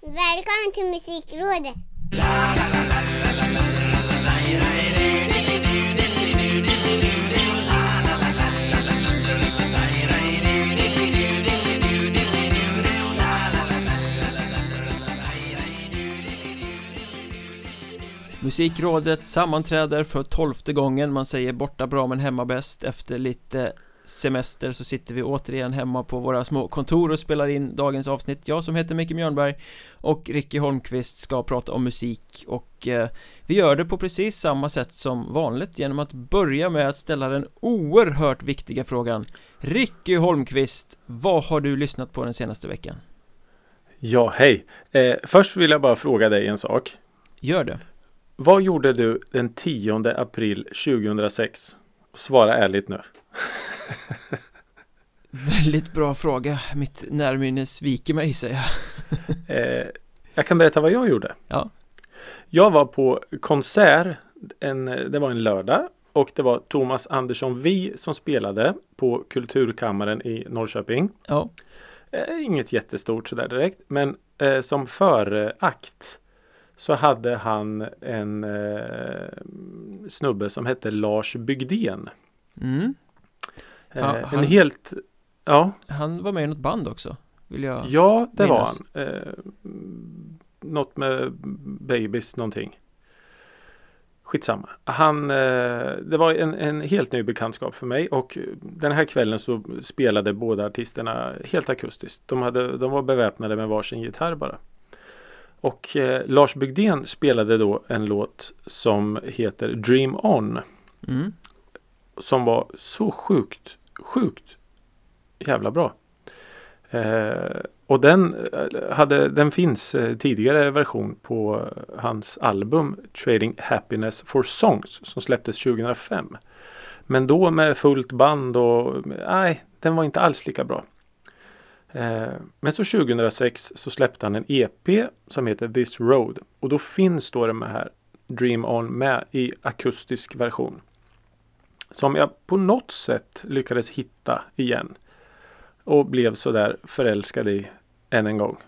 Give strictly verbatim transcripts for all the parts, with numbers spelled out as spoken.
Välkommen till Musikrådet! Musikrådet sammanträder för tolfte gången. Man säger borta bra men hemma bäst. Efter lite semester så sitter vi återigen hemma på våra små kontor och spelar in dagens avsnitt. Jag som heter Micke Mjörnberg och Ricky Holmqvist ska prata om musik. Och eh, vi gör det på precis samma sätt som vanligt, genom att börja med att ställa den oerhört viktiga frågan: Ricky Holmqvist, vad har du lyssnat på den senaste veckan? Ja, hej. Eh, först vill jag bara fråga dig en sak. Gör det. Vad gjorde du den tionde april tjugohundrasex? Svara ärligt nu. Väldigt bra fråga. Mitt närminne sviker mig, säger jag. eh, jag kan berätta vad jag gjorde. Ja. Jag var på konsert, en, det var en lördag, och det var Thomas Andersson Vi som spelade på Kulturkammaren i Norrköping. Ja. Eh, inget jättestort sådär direkt, men eh, som förakt så hade han en eh, snubbe som hette Lars Bygdén. Mm. Eh, Ja, en han, helt... Ja. Han var med i något band också, vill jag Ja, det minnas. var han. Eh, något med Babies någonting. Skitsamma. Han, eh, det var en, en helt ny bekantskap för mig, och den här kvällen så spelade båda artisterna helt akustiskt. De, hade, de var beväpnade med varsin gitarr bara. Och eh, Lars Bygdén spelade då en låt som heter Dream On. Mm. Som var så sjukt, sjukt jävla bra. Eh, och den, hade, den finns eh, tidigare version på hans album Trading Happiness for Songs som släpptes tjugohundrafem. Men då med fullt band och nej, den var inte alls lika bra. Eh, men så tjugohundrasex så släppte han en E P som heter This Road. Och då finns då det här Dream On med i akustisk version. Som jag på något sätt lyckades hitta igen. Och blev så där förälskad i än en gång.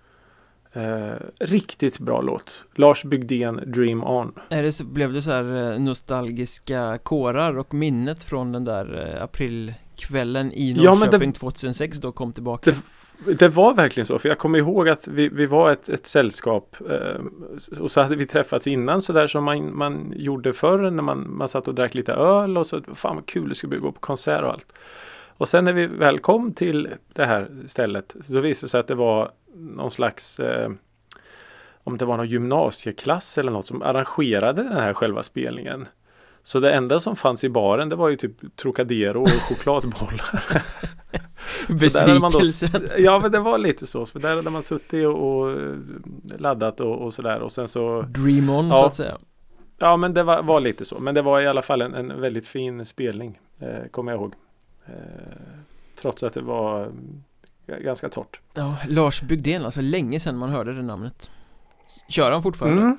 Eh, riktigt bra låt. Lars Bygdén, Dream On. Är det så, blev det så här nostalgiska kårar och minnet från den där aprilkvällen i Norrköping ja, det, tjugohundrasex då kom tillbaka? Det, det var verkligen så. För jag kommer ihåg att vi, vi var ett, ett sällskap. Eh, och så hade vi träffats innan så där som man, man gjorde förr när man, man satt och drack lite öl. Och så, fan vad kul det skulle bli, gå på konsert och allt. Och sen när vi väl kom till det här stället så visade det sig att det var någon slags, eh, om det var någon gymnasieklass eller något som arrangerade den här själva spelningen. Så det enda som fanns i baren, det var ju typ Trocadero och chokladbollar. Besvikelsen. Då, ja, men det var lite så. För där hade man suttit och, och laddat och, och sådär. Och sen så... Dream on, ja, så att säga. Ja, men det var, var lite så. Men det var i alla fall en, en väldigt fin spelning, eh, kommer jag ihåg. Eh, trots att det var eh, ganska torrt. Ja, Lars Bygdén, alltså länge sedan man hörde det namnet. Kör han fortfarande? Mm.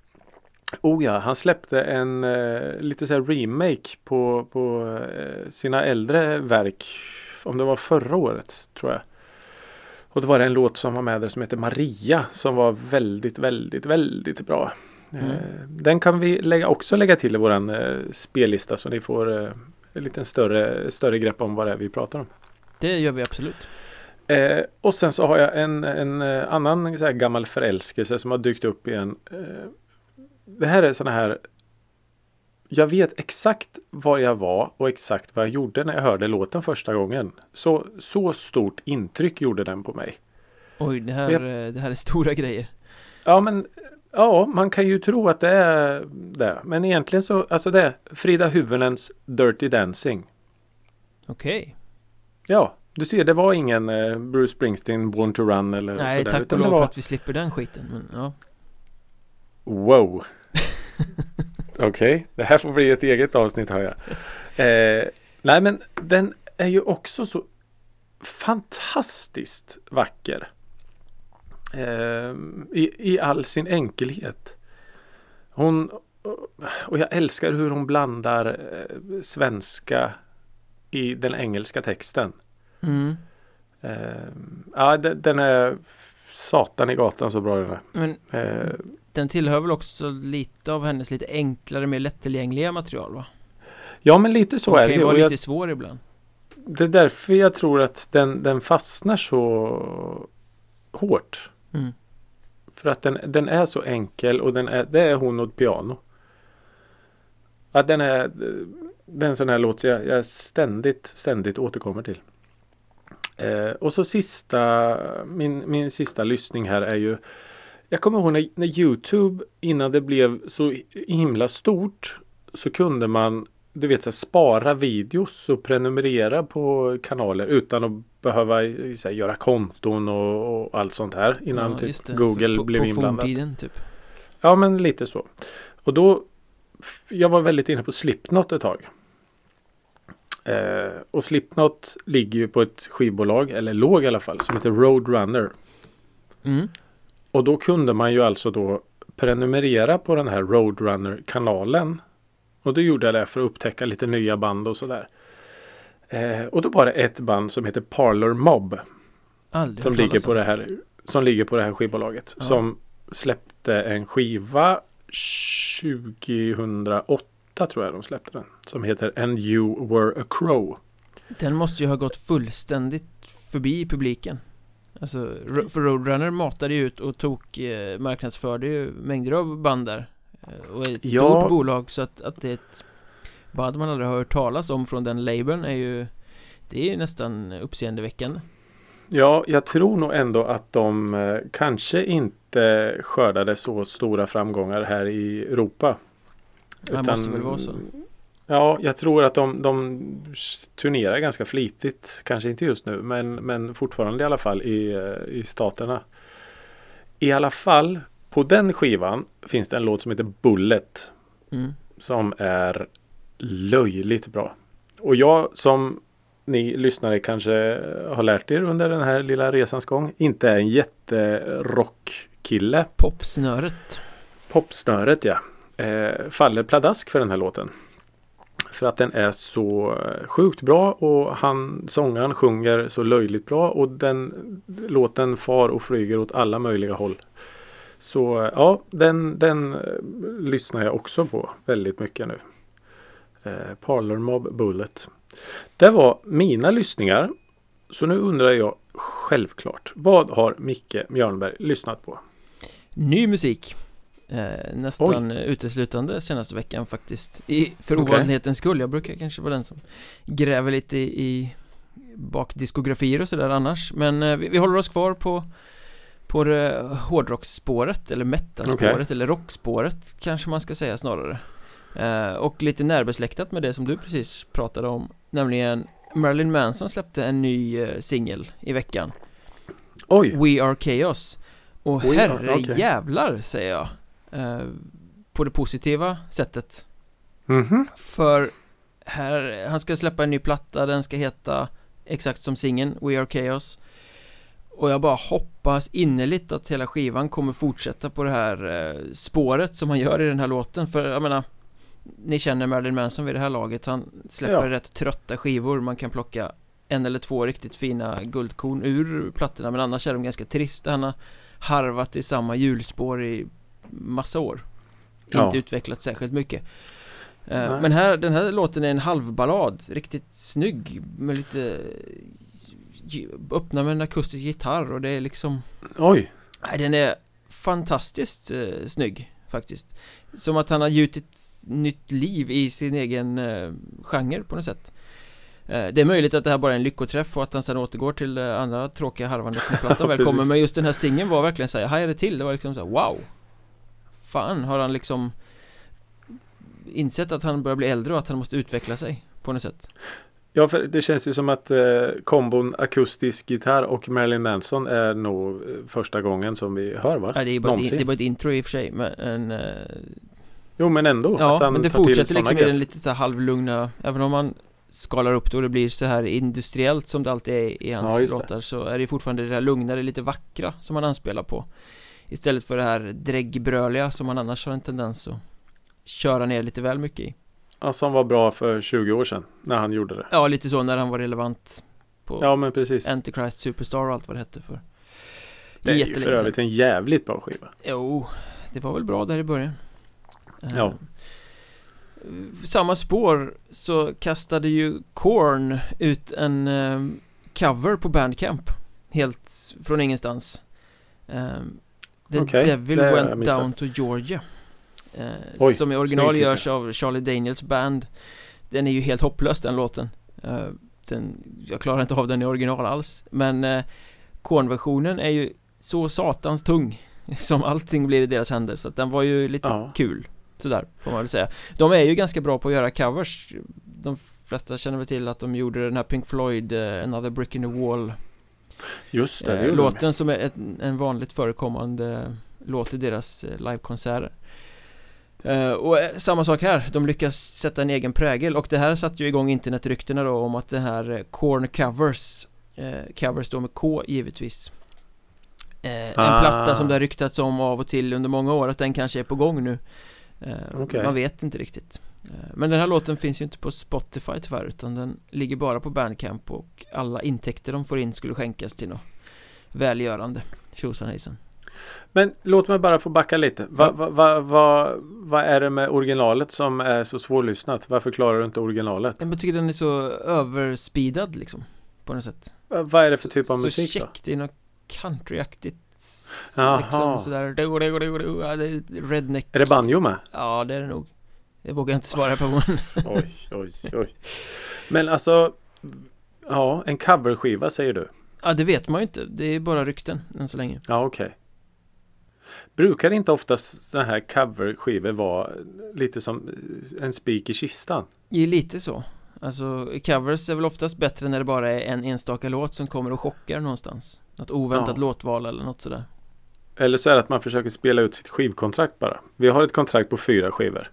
Oh ja, han släppte en eh, lite så här remake på, på eh, sina äldre verk, om det var förra året tror jag. Och det var en låt som var med där som heter Maria, som var väldigt, väldigt, väldigt bra. Mm. Eh, den kan vi lägga, också lägga till i våran eh, spellista så ni får eh, en lite större, större grepp om vad det är vi pratar om. Det gör vi absolut. Eh, och sen så har jag en, en annan så här gammal förälskelse som har dykt upp igen. Eh, det här är såna här, jag vet exakt var jag var och exakt vad jag gjorde när jag hörde låten första gången. Så, så stort intryck gjorde den på mig. Oj, det här, jag, det här är stora grejer. Ja, men ja, man kan ju tro att det är det. Men egentligen så, alltså det är Frida Hyvönens Dirty Dancing. Okej. Okay. Ja, du ser, det var ingen eh, Bruce Springsteen Born to Run eller nej, sådär. tack och lov var... för att vi slipper den skiten. Men, ja. Wow. Okej, okay. Det här får bli ett eget avsnitt, har jag. Eh, nej, men den är ju också så fantastiskt vacker. Eh, i, i all sin enkelhet. Hon, och jag älskar hur hon blandar eh, svenska i den engelska texten. Mm. Eh, ja, den, den är satan i gatan så bra den är. Men Eh, den tillhör väl också lite av hennes lite enklare, mer lättillgängliga material, va? ja, men lite så Den är kan det. ju Och vara jag, lite svår ibland. det är därför jag tror att den, den fastnar så hårt. Mm. För att den, den är så enkel och den är, det är hon och ett piano. Att den är den sån här låt jag, jag ständigt, ständigt återkommer till. Eh, och så sista, min, min sista lyssning här är ju, jag kommer ihåg när, när YouTube innan det blev så himla stort så kunde man, du vet, så här, spara videos och prenumerera på kanaler utan att behöva så här, göra konton och, och allt sånt här innan Ja, typ, just det. Google på, blev på inblandad. forntiden, typ. Ja, men lite så. Och då, jag var väldigt inne på Slipknot ett tag. Eh, och Slipknot ligger ju på ett skivbolag, eller låg i alla fall, som heter Roadrunner. Mm. Och då kunde man ju alltså då prenumerera på den här Roadrunner-kanalen. Och då gjorde jag det för att upptäcka lite nya band och sådär. Eh, och då var det ett band som heter Parlor Mob. Aldrig Som hört ligger, talas på om. det här, som ligger på det här skivbolaget. Ja. Som släppte en skiva tjugohundraåtta tror jag de släppte den. Som heter And You Were a Crow. Den måste ju ha gått fullständigt förbi publiken. Alltså, Ro- för Roadrunner matade ju ut och tog eh, marknadsförde ju mängder av band där. Eh, och ett Ja. stort bolag, så att, att det är ett band man aldrig har hört talas om från den labeln är ju, det är ju nästan uppseendeväckande. Ja, jag tror nog ändå att de eh, kanske inte skördade så stora framgångar här i Europa. Det måste väl vara så. Ja, jag tror att de, de turnerar ganska flitigt. Kanske inte just nu, men, men fortfarande i alla fall i, eh, i staterna. I alla fall, på den skivan finns det en låt som heter Bullet. Mm. Som är löjligt bra. Och jag, som ni lyssnare kanske har lärt er under den här lilla resans gång, inte är en jätterockkille. Popsnöret. Popsnöret, ja. Eh, faller pladask för den här låten. För att den är så sjukt bra och han, sångaren sjunger så löjligt bra och den låten far och flyger åt alla möjliga håll. Så ja, den, den lyssnar jag också på väldigt mycket nu. Eh, Parlor Mob Bullet. Det var mina lyssningar. Så nu undrar jag självklart, vad har Micke Mjörnberg lyssnat på? Ny musik. Eh, nästan Oj. uteslutande senaste veckan faktiskt. I, för Okay. ovanlighetens skull. Jag brukar kanske vara den som gräver lite i, i bakdiskografier och sådär annars. Men eh, vi, vi håller oss kvar på på det hårdrocksspåret eller metalspåret Okay. eller rockspåret kanske man ska säga snarare. Eh, och lite närbesläktat med det som du precis pratade om, nämligen Marilyn Manson släppte en ny eh, singel i veckan. Oj. We Are Chaos. Och We herre are, okay. jävlar, säger jag. Eh, på det positiva sättet. Mhm. För här, han ska släppa en ny platta. Den ska heta exakt som singeln, We Are Chaos. Och jag bara hoppas innerligt att hela skivan kommer fortsätta på det här eh, spåret som han gör i den här låten. För jag menar, ni känner Marilyn Manson vid det här laget. Han släpper Ja. rätt trötta skivor. Man kan plocka en eller två riktigt fina guldkorn ur plattorna, men annars är de ganska trista. Han har harvat i samma hjulspår i massa år. Ja. Inte utvecklat särskilt mycket. Nej. Uh, men här, den här låten är en halvballad, riktigt snygg med lite öppna med en akustisk gitarr och det är liksom, Oj. nej, den är fantastiskt uh, snygg faktiskt. Som att han har gjutit nytt liv i sin egen uh, genre på något sätt. Uh, det är möjligt att det här bara är en lyckoträff och att han sedan återgår till uh, andra tråkiga harvandet när plattan väl kommer, men just den här singeln var verkligen så här, hajade till, det var liksom så här, wow. Fan, har han liksom insett att han börjar bli äldre och att han måste utveckla sig på något sätt. Ja, för det känns ju som att eh, kombon akustisk gitarr och Marilyn Manson är nog eh, första gången som vi hör, va? Ja, det är bara ett, det är bara ett intro i och för sig, men en, eh, jo, men ändå. ja, att han men det tar till fortsätter liksom såna i den lite så här halvlugna, även om man skalar upp det och det blir så här industriellt som det alltid är i hans Ja, just det. låtar, så är det fortfarande det här lugnare, lite vackra som han anspelar på. Istället för det här dräggbröliga som man annars har en tendens att köra ner lite väl mycket i. Ja, som var bra för tjugo år sedan när han gjorde det. Ja, lite så när han var relevant på Ja, men precis. Antichrist Superstar och allt vad det hette för. Det är ju jättelänge för övrigt sedan. en jävligt bra skiva. Jo, det var väl bra där i början. Ja. Eh, Samma spår så kastade ju Korn ut en eh, cover på Bandcamp. Helt från ingenstans. Eh, The Okej, Devil det har jag Went missat. Down to Georgia. Eh, Oj, som i original snygg görs titel. av Charlie Daniels band. Den är ju helt hopplös den låten. Eh, den, jag klarar inte av den i original alls. Men eh, Korn-versionen är ju så satans tung som allting blir i deras händer. Så att den var ju lite Ja. kul. Sådär får man väl säga. De är ju ganska bra på att göra covers. De flesta känner väl till att de gjorde den här Pink Floyd uh, Another Brick in the Wall Just det, det uh, gjorde låten som är ett, en vanligt förekommande låt i deras uh, livekonserter. Uh, och uh, samma sak här, de lyckas sätta en egen prägel och det här satte ju igång internetryktena då om att det här uh, Korn covers uh, covers då med K givetvis uh, Ah. en platta som det har ryktats om av och till under många år att den kanske är på gång nu. Uh, Okej. Man vet inte riktigt. uh, Men den här låten finns ju inte på Spotify tyvärr, utan den ligger bara på Bandcamp och alla intäkter de får in skulle skänkas till något välgörande. Tjosan hejsan. Men låt mig bara få backa lite. Vad va, va, va, va är det med originalet som är så svårlyssnat? Varför klarar du inte originalet? Jag tycker den är så överspeedad liksom, på något sätt. Va- Vad är det för typ av så musik då? check, det är något countryaktigt Jaha. liksom sådär. Ja, det är redneck. Är det banjo med? Ja, det är det nog. Det vågar jag inte svara på. Men Oj, oj, oj. Men alltså, ja, en coverskiva säger du. ja, det vet man ju inte. Det är bara rykten än så länge. Ja, okej. Brukar inte oftast sådana här coverskivor vara lite som en spik i kistan? Det är lite så. Alltså, covers är väl oftast bättre när det bara är en enstaka låt som kommer och chockar någonstans. Något oväntat Ja. låtval eller något sådär. Eller så är det att man försöker spela ut sitt skivkontrakt bara. Vi har ett kontrakt på fyra skivor.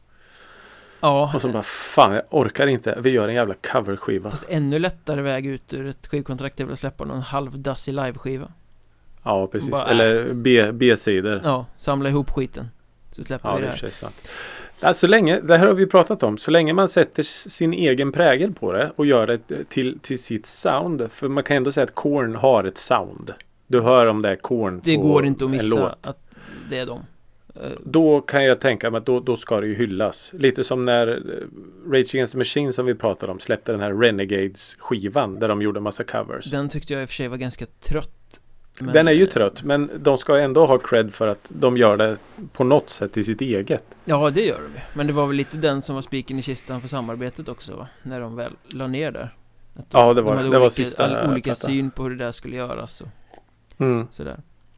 Ja, Och så bara, fan jag orkar inte. Vi gör en jävla coverskiva. fast ännu lättare väg ut ur ett skivkontrakt är väl att släppa någon halvdassig liveskiva. Ja, precis. Bara, Eller B- B-sidor. Ja, samla ihop skiten. Så släpper Ja, vi det det är i och här. för sig sant. Alltså, så länge, det här har vi pratat om. Så länge man sätter sin egen prägel på det och gör det till, till sitt sound. För man kan ändå säga att Korn har ett sound. Du hör om det är Korn Det på går inte att en missa låt. att det är dem. Eh, Då kan jag tänka mig att då, då ska det ju hyllas. Lite som när eh, Rage Against the Machine som vi pratade om släppte den här Renegades-skivan där de gjorde massa covers. Den, Den tyckte jag i och för sig var ganska trött. Men, den är ju eh, trött, men de ska ändå ha cred för att de gör det på något sätt i sitt eget. Ja, det gör de ju. Men det var väl lite den som var spiken i kistan för samarbetet också, va? När de väl la ner där. Att de, Ja, det var- de hade det var olika, sista all, olika plattan. syn på hur det där skulle göras och Mm. sådär.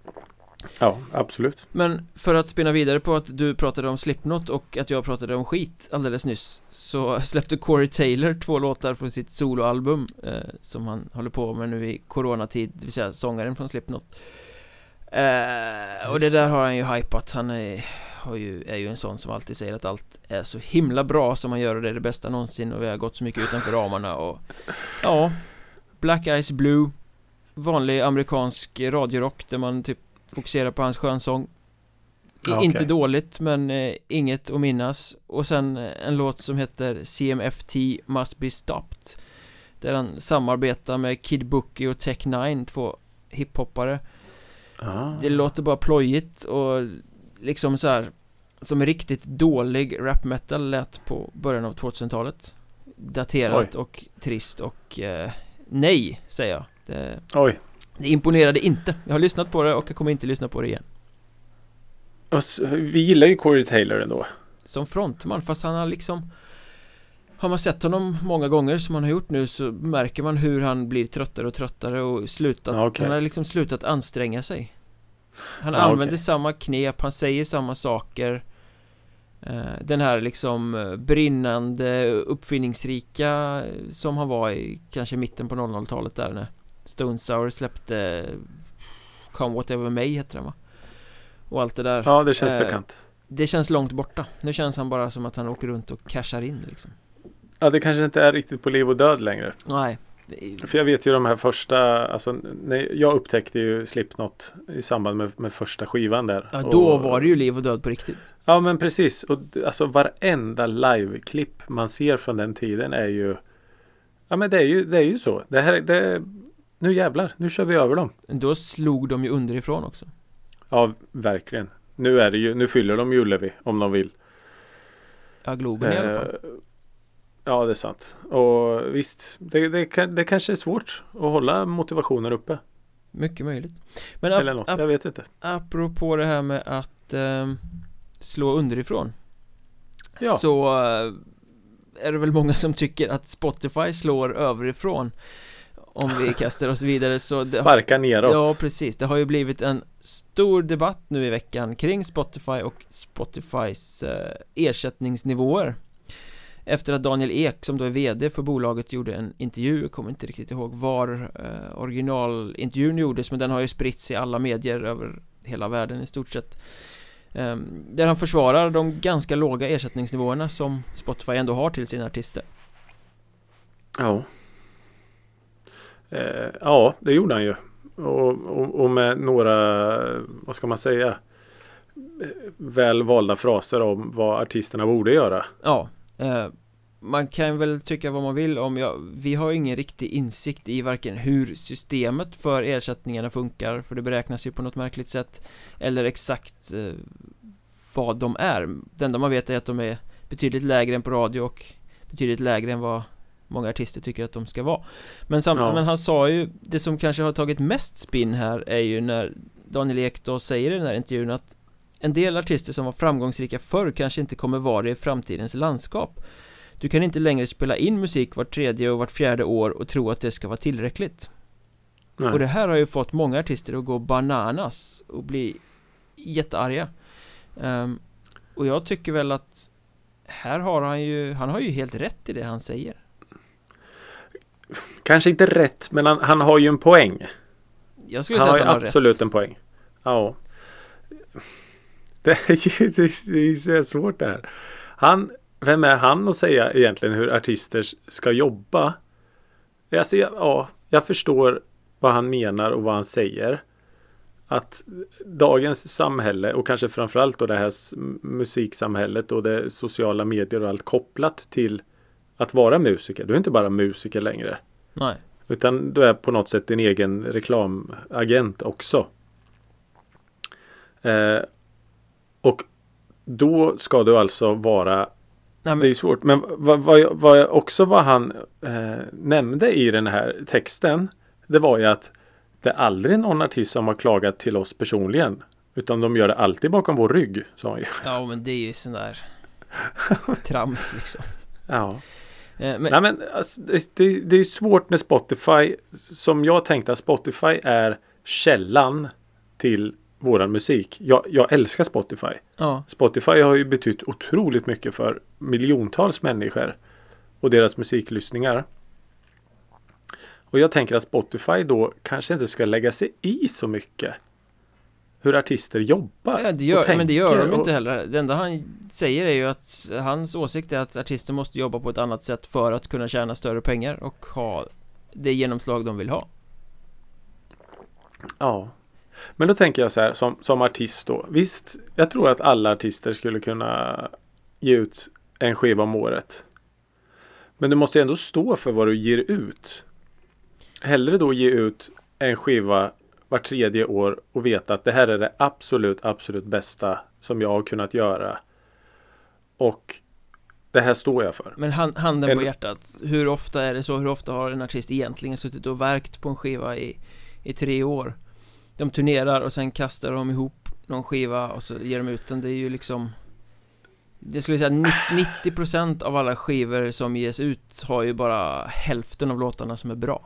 Ja, absolut. Men för att spinna vidare på att du pratade om Slipknot och att jag pratade om skit alldeles nyss, så släppte Corey Taylor två låtar från sitt soloalbum eh, som han håller på med nu i coronatid, det vill säga sångaren från Slipknot. Eh, och det där har han ju hypat. Han är, har ju, är ju en sån som alltid säger att allt är så himla bra som man gör och det är det bästa någonsin och vi har gått så mycket utanför ramarna och ja, Black Eyes Blue, vanlig amerikansk radiorock där man typ fokuserar på hans skönsång. I- Ja, okej. Inte dåligt, men eh, inget att minnas. Och sen eh, en låt som heter C M F T Must Be Stopped, där han samarbetar med Kid Bookie och Tech Nine, två hiphoppare. Ah. Det låter bara plojigt och liksom så här som riktigt dålig rap metal lät på början av tvåtusentalet. Daterat Oj. och trist och eh, nej, säger jag. Det, Oj. det imponerade inte. Jag har lyssnat på det och jag kommer inte lyssna på det igen. Och s- Vi gillar ju Corey Taylor ändå. Som frontman, fast han har liksom, har man sett honom många gånger som han har gjort nu, så märker man hur han blir tröttare och tröttare och slutat, Ja, okej. han har liksom slutat anstränga sig. Han Ja, använder okej. samma knep, han säger samma saker. Eh, Den här liksom eh, brinnande, uppfinningsrika som han var i kanske mitten på noll noll-talet där när Stone Sour släppte Come Whatever May heter den, va? Och allt det där. Ja, det känns Eh, bekant. Det känns långt borta. Nu känns han bara som att han åker runt och cashar in liksom. Ja, det kanske inte är riktigt på liv och död längre. Nej. det är- För jag vet ju de här första, alltså när jag upptäckte ju Slipknot i samband med, med första skivan där. Ja, då Och- var det ju liv och död på riktigt. Ja, men precis. Och d- alltså varenda live-klipp man ser från den tiden är ju, ja men det är ju, det är ju så. Det här, det, nu jävlar, nu kör vi över dem. Då slog de ju underifrån också. Ja, verkligen. Nu är det ju, nu fyller de ju Ullevi om de vill. Ja, Globen i alla fall. Eh, ja, det är sant. Och visst, det, det, kan, det kanske är svårt att hålla motivationen uppe. Mycket möjligt. Men Eller ap- något, ap- jag vet inte. apropå det här med att eh, slå underifrån. Ja. Så eh, är det väl många som tycker att Spotify slår överifrån. Om vi kastar oss vidare så det, Sparka neråt. ja, precis. Det har ju blivit en stor debatt nu i veckan kring Spotify och Spotifys eh, ersättningsnivåer. Efter att Daniel Ek, som då är vd för bolaget, gjorde en intervju. Jag kommer inte riktigt ihåg var eh, originalintervjun gjordes, men den har ju spritts i alla medier över hela världen i stort sett. Eh, där han försvarar de ganska låga ersättningsnivåerna som Spotify ändå har till sina artister. Ja. Eh, ja, det gjorde han ju. Och, och, och med några, vad ska man säga, väl valda fraser om vad artisterna borde göra. Ja, eh, man kan väl tycka vad man vill om, ja, vi har ingen riktig insikt i varken hur systemet för ersättningarna funkar, för det beräknas ju på något märkligt sätt, eller exakt eh, vad de är. Det enda man vet är att de är betydligt lägre än på radio och betydligt lägre än vad många artister tycker att de ska vara. Men, sam- Ja. men han sa ju, det som kanske har tagit mest spinn här är ju när Daniel Ek då säger i den här intervjun att en del artister som var framgångsrika förr kanske inte kommer vara det i framtidens landskap. Du kan inte längre spela in musik vart tredje och vart fjärde år och tro att det ska vara tillräckligt. Nej. Och det här har ju fått många artister att gå bananas och bli jättearga. Um, och jag tycker väl att här har han ju, han har ju helt rätt i det han säger. Kanske inte rätt, men han, han har ju en poäng. Jag skulle Han säga har att ju han har absolut rätt. en poäng. Ja. Det är ju det är så svårt det här. Han, vem är han att säga egentligen hur artister ska jobba? Jag ser, ja, jag förstår vad han menar och vad han säger. Att dagens samhälle och kanske framförallt då det här musiksamhället och det sociala medier och allt kopplat till att vara musiker. Du är inte bara musiker längre. Nej. Utan du är på något sätt din egen reklamagent också. Eh, och då ska du alltså vara... Nej, Det men, är svårt. Men vad, vad, vad också vad han eh, nämnde i den här texten. Det var ju att det är aldrig någon artist som har klagat till oss personligen. Utan de gör det alltid bakom vår rygg. Sa han ju. ja, men det är ju sån där trams liksom. Ja. Eh, men, Nej, men alltså, det, det, det är svårt när Spotify, som jag tänkte att Spotify är källan till våran musik. Jag, jag älskar Spotify. ja, Spotify har ju betytt otroligt mycket för miljontals människor och deras musiklyssningar. Och jag tänker att Spotify då kanske inte ska lägga sig i så mycket hur artister jobbar. ja, det gör, och men det gör de tänker inte och- heller. Det enda han säger är ju att hans åsikt är att artister måste jobba på ett annat sätt för att kunna tjäna större pengar och ha det genomslag de vill ha. Ja. Men då tänker jag så här som, som artist då. Visst, jag tror att alla artister skulle kunna ge ut en skiva om året. Men du måste ändå stå för vad du ger ut. Hellre då ge ut en skiva var tredje år och veta att det här är det absolut, absolut bästa som jag har kunnat göra. Och det här står jag för. Men han, handen på En- hjärtat, hur ofta är det så? Hur ofta har en artist egentligen suttit och verkt på en skiva i, i tre år? De turnerar och sen kastar de ihop någon skiva och så ger de ut den. Det är ju liksom, det skulle jag säga nittio procent av alla skivor som ges ut har ju bara hälften av låtarna som är bra.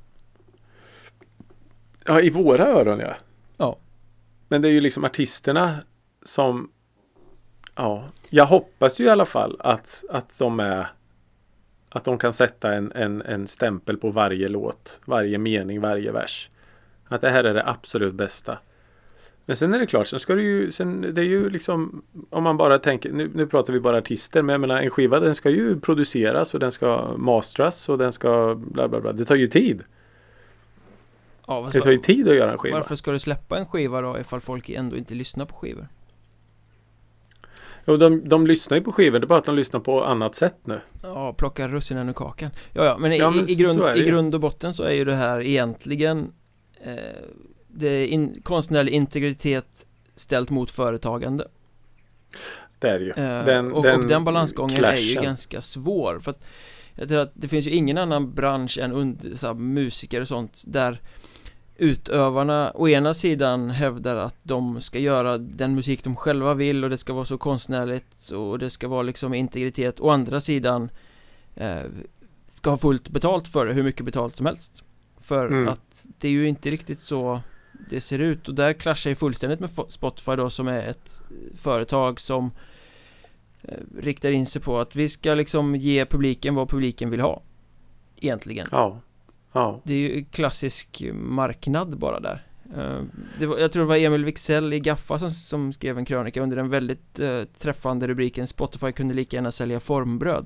Ja, i våra öron, ja. Ja. Men det är ju liksom artisterna som... Ja, jag hoppas ju i alla fall att, att de är... Att de kan sätta en, en, en stämpel på varje låt, varje mening, varje vers. Att det här är det absolut bästa. Men sen är det klart, sen ska det ju... Sen, det är ju liksom... Om man bara tänker... Nu, nu pratar vi bara artister, men jag menar, en skiva den ska ju produceras och den ska mastras och den ska... Bla bla bla. Det tar ju tid. Ja, vad Det tar ju tid att göra en skiva. varför ska du släppa en skiva då ifall folk ändå inte lyssnar på skivor? Och de, de lyssnar ju på skivor, det är bara att de lyssnar på annat sätt nu. Ja, plockar russinen ur kakan. Ja, ja, men, ja, i, men i, grund, i i grund och botten så är ju det här egentligen eh, det är in, konstnärlig integritet ställt mot företagande. Det är det ju. Eh, Den, och, den och den balansgången clashen. är ju ganska svår. För att jag tror att det finns ju ingen annan bransch än under, så här, musiker och sånt där utövarna å ena sidan hävdar att de ska göra den musik de själva vill och det ska vara så konstnärligt och det ska vara liksom integritet, å andra sidan eh, ska ha fullt betalt för det, hur mycket betalt som helst, för Mm. att det är ju inte riktigt så det ser ut, och där clashar ju fullständigt med Spotify då, som är ett företag som eh, riktar in sig på att vi ska liksom ge publiken vad publiken vill ha egentligen. Ja. Ja. Det är ju klassisk marknad bara där. Uh, det var, jag tror det var Emil Wiksell i Gaffa som, som skrev en krönika under den väldigt uh, träffande rubriken Spotify kunde lika gärna sälja formbröd.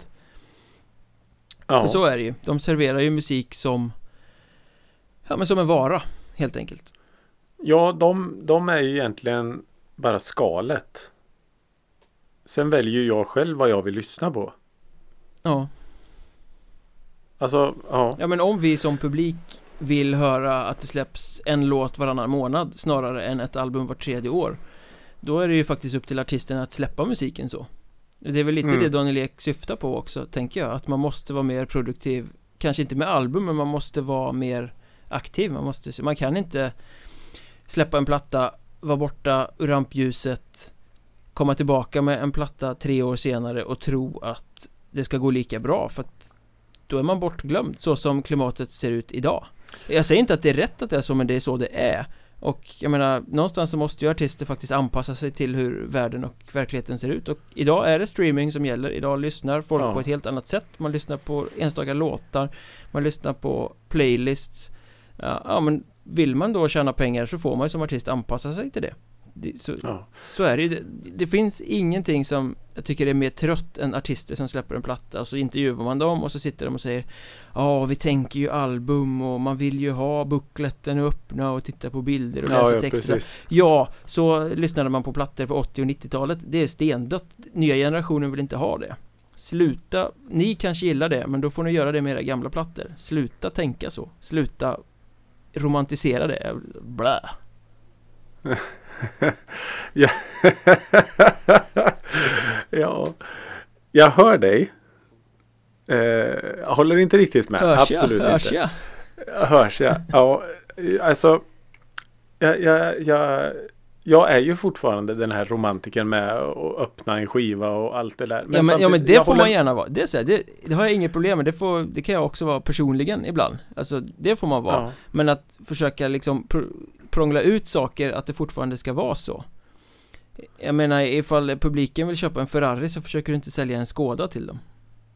Ja. För så är det ju. De serverar ju musik som ja, men som en vara, helt enkelt. Ja, de, de är ju egentligen bara skalet. Sen väljer ju jag själv vad jag vill lyssna på. Ja. Alltså, ja. Ja, men om vi som publik vill höra att det släpps en låt varannan månad snarare än ett album var tredje år, då är det ju faktiskt upp till artisterna att släppa musiken så. Det är väl lite mm. det Daniel Ek syftar på också, tänker jag, att man måste vara mer produktiv, kanske inte med album, men man måste vara mer aktiv. Man måste, man kan inte släppa en platta, vara borta ur rampljuset, komma tillbaka med en platta tre år senare och tro att det ska gå lika bra, för att då är man bortglömd, så som klimatet ser ut idag. Jag säger inte att det är rätt att det är så, men det är så det är. Och jag menar, någonstans så måste ju artister faktiskt anpassa sig till hur världen och verkligheten ser ut. Och idag är det streaming som gäller. Idag lyssnar folk ja. på ett helt annat sätt. Man lyssnar på enstaka låtar, man lyssnar på playlists. Ja, ja, men vill man då tjäna pengar så får man som artist anpassa sig till det. Det, så, ja. så är det ju. Det, det finns ingenting som jag tycker är mer trött än artister som släpper en platta och så intervjuar man dem och så sitter de och säger ja, vi tänker ju album och man vill ju ha bukletten öppna och titta på bilder och läsa ja, ja, texter. Precis. Ja, så lyssnade man på plattor på åttio- och nittiotalet. Det är stendött. Nya generationen vill inte ha det. Sluta, ni kanske gillar det, men då får ni göra det med era gamla plattor. Sluta tänka så. Sluta romantisera det. Blä. ja. ja, jag hör dig. Eh, jag håller inte riktigt med. Hörs Absolut jag? Hörs inte. Jag? Hörs jag? Ja, alltså jag, jag, jag, jag är ju fortfarande den här romantiken med att öppna en skiva och allt det där. Men ja, men, ja, men det får håller... man gärna vara. Det, är så här, det, det har jag inget problem med. Det, får, det kan jag också vara personligen ibland. Alltså, det får man vara. Ja. Men att försöka liksom pr- prångla ut saker att det fortfarande ska vara så. Jag menar, ifall publiken vill köpa en Ferrari så försöker du inte sälja en Skoda till dem.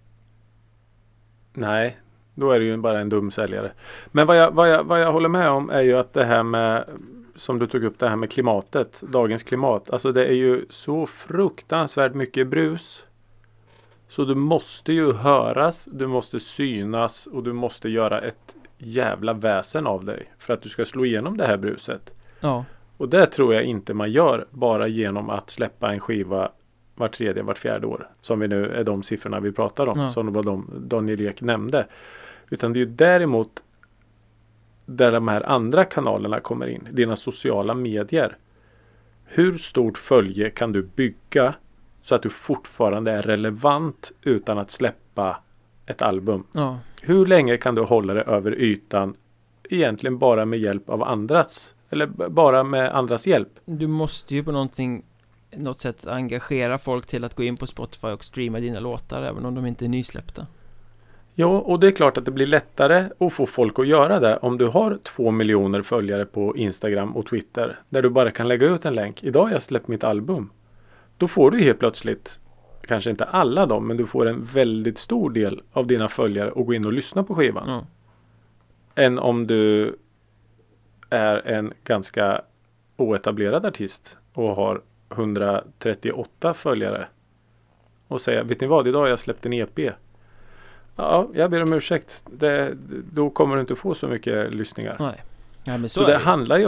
Nej, då är det ju bara en dum säljare. Men vad jag, vad jag, vad jag håller med om är ju att det här med, som du tog upp, det här med klimatet, dagens klimat, alltså det är ju så fruktansvärt mycket brus. Så du måste ju höras, du måste synas och du måste göra ett jävla väsen av dig för att du ska slå igenom det här bruset. Ja. Och det tror jag inte man gör bara genom att släppa en skiva var tredje, vart fjärde år. Som vi nu är de siffrorna vi pratar om. Ja. Som var de Daniel Ek nämnde. Utan det är ju däremot där de här andra kanalerna kommer in. Dina sociala medier. Hur stort följe kan du bygga så att du fortfarande är relevant utan att släppa ett album? Ja. Hur länge kan du hålla det över ytan egentligen bara med hjälp av andras? Eller bara med andras hjälp? Du måste ju på någonting, något sätt engagera folk till att gå in på Spotify och streama dina låtar även om de inte är nysläppta. Ja, och det är klart att det blir lättare att få folk att göra det om du har två miljoner följare på Instagram och Twitter där du bara kan lägga ut en länk. Idag har jag släppt mitt album. Då får du helt plötsligt, kanske inte alla dem, men du får en väldigt stor del av dina följare att gå in och lyssna på skivan. Mm. Än om du är en ganska oetablerad artist och har hundratrettioåtta följare och säger, vet ni vad, idag har jag släppt en E P. Ja, jag ber om ursäkt. Det, då kommer du inte få så mycket lyssningar. Nej. Ja, men så så det det handlar ju om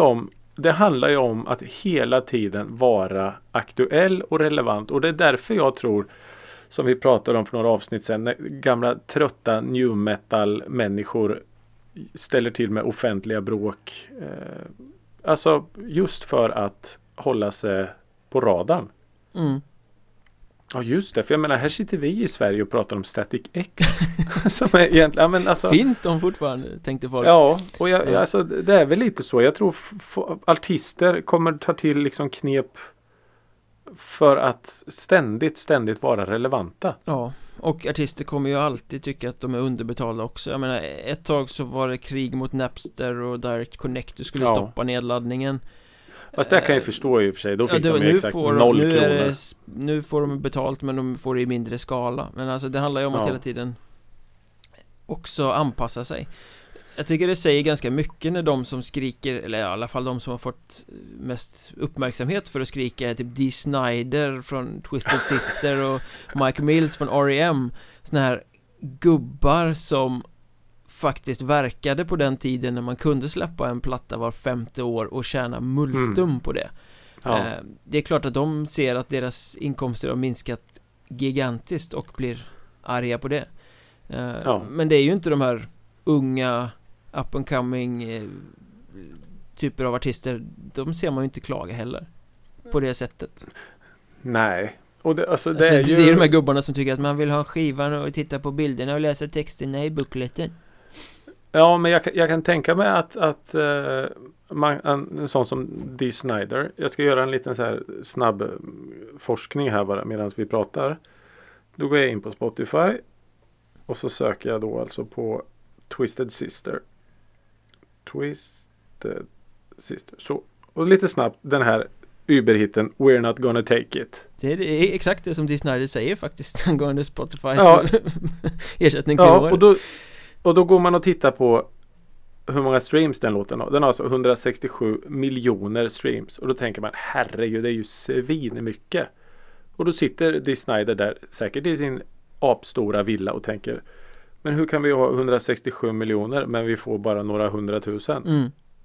det handlar ju om att hela tiden vara aktuell och relevant. Och det är därför jag tror, som vi pratade om för några avsnitt sedan, när gamla trötta new metal människor ställer till med offentliga bråk. Eh, alltså just för att hålla sig på radarn. Mm. Ja just det, för jag menar här sitter vi i Sverige och pratar om Static X. som är egentligen, ja, men alltså, Finns de fortfarande, tänkte folk. ja, och jag, Ja. Alltså, det är väl lite så. Jag tror f- f- artister kommer ta till liksom knep för att ständigt, ständigt vara relevanta. Ja, och artister kommer ju alltid tycka att de är underbetalda också. Jag menar, ett tag så var det krig mot Napster och Direct Connect. Du skulle Ja. stoppa nedladdningen. Fast det kan jag Eh, förstå i och för sig. Då Ja, fick det, de ju nu, exakt får noll de, nu, är kronor. det, s- nu får de betalt, men de får det i mindre skala. Men alltså det handlar ju om att Ja. hela tiden också anpassa sig. Jag tycker det säger ganska mycket när de som skriker, eller i alla fall de som har fått mest uppmärksamhet för att skrika är typ Dee Snider från Twisted Sister och Mike Mills från R E M. Såna här gubbar som faktiskt verkade på den tiden när man kunde släppa en platta var femte år och tjäna multum Mm. på det. Ja. Eh, Det är klart att de ser att deras inkomster har minskat gigantiskt och blir arga på det. Eh, Ja. Men det är ju inte de här unga up and coming eh, typer av artister. De ser man ju inte klaga heller på det sättet. Nej. Och det, alltså, det Alltså, är det, ju... det är ju de här gubbarna som tycker att man vill ha skivan och titta på bilderna och läsa texterna i bookleten. Ja, men jag, kan- jag kan tänka mig att, att eh, man, en, en sån som Dee Snider. Jag ska göra en liten så här snabb mm, forskning här bara medan vi pratar. Då går jag in på Spotify och så söker jag då alltså på Twisted Sister. Twisted Sister. Så, och lite snabbt den här Uber-hitten We're Not Gonna Take It. Det är, det är exakt det som Dee Snider säger faktiskt angående Spotifys Ja. ersättningsnivåer. Ja, och då, och då går man och tittar på hur många streams den låten har. Den har alltså hundrasextiosju miljoner streams. Och då tänker man, herregud, det är ju svin mycket. Och då sitter Dee Snider där, säkert i sin apstora villa och tänker, men hur kan vi ha hundrasextiosju miljoner men vi får bara några hundratusen? Mm.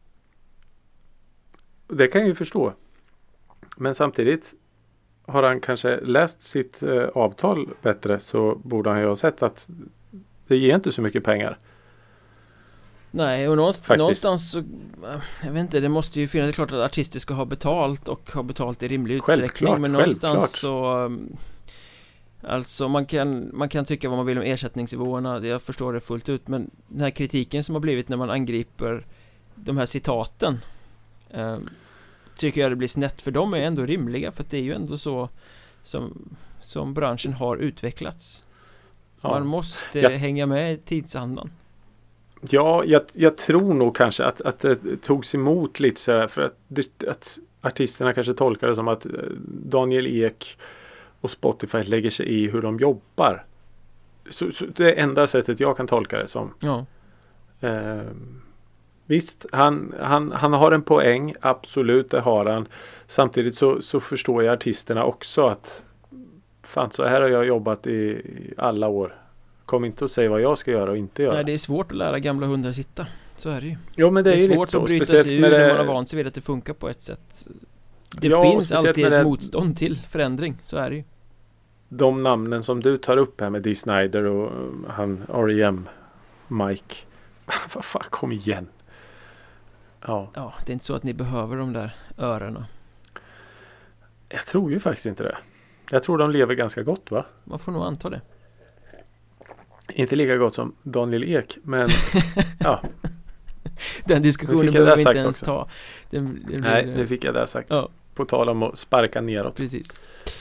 Det kan jag ju förstå. Men samtidigt har han kanske läst sitt eh, avtal bättre, så borde han ju ha sett att det ger inte så mycket pengar. Nej, och någonstans, Faktiskt. någonstans så, jag vet inte, det måste ju finnas, det är klart att artister ska ha betalt och ha betalt i rimlig utsträckning. Självklart, Men någonstans självklart. så um, alltså man kan, man kan tycka vad man vill om ersättningsnivåerna, jag förstår det fullt ut. Men den här kritiken som har blivit när man angriper de här citaten um, tycker jag det blir snett, för de är ändå rimliga, för att det är ju ändå så som, som branschen har utvecklats. Ja. Man måste Ja. hänga med i tidsandan. Ja, jag, jag tror nog kanske att, att det togs emot lite så här, för att, det, att artisterna kanske tolkar det som att eh, Daniel Ek och Spotify lägger sig i hur de jobbar. Så, så det är enda sättet jag kan tolka det som. Ja. Eh, visst, han, han, han har en poäng, absolut, det har han. Samtidigt så, så förstår jag artisterna också att fan, så här har jag jobbat i, i alla år. Kom inte att säga vad jag ska göra och inte göra. Nej, det är svårt att lära gamla hundar sitta. Så är det ju. Jo, men det, Det är är ju svårt lite så, att bryta speciellt sig ur när när det- man har vant sig vid att det funkar på ett sätt. Det Ja, finns speciellt alltid när ett det- motstånd till förändring, så är det ju. De namnen som du tar upp här med Dee Snider och um, han R E M Mike. Vad fan, kom igen. Ja, Ja, det är inte så att ni behöver de där öronen. jag tror ju faktiskt inte det. Jag tror de lever ganska gott, va? Man får nog anta det. Inte lika gott som Daniel Ek, men ja. Den Nu diskussionen fick jag behöver det vi inte sagt ens också. ta. Det, det blir, Nej, nu fick jag det sagt. Ja, På tal om att sparka neråt. precis.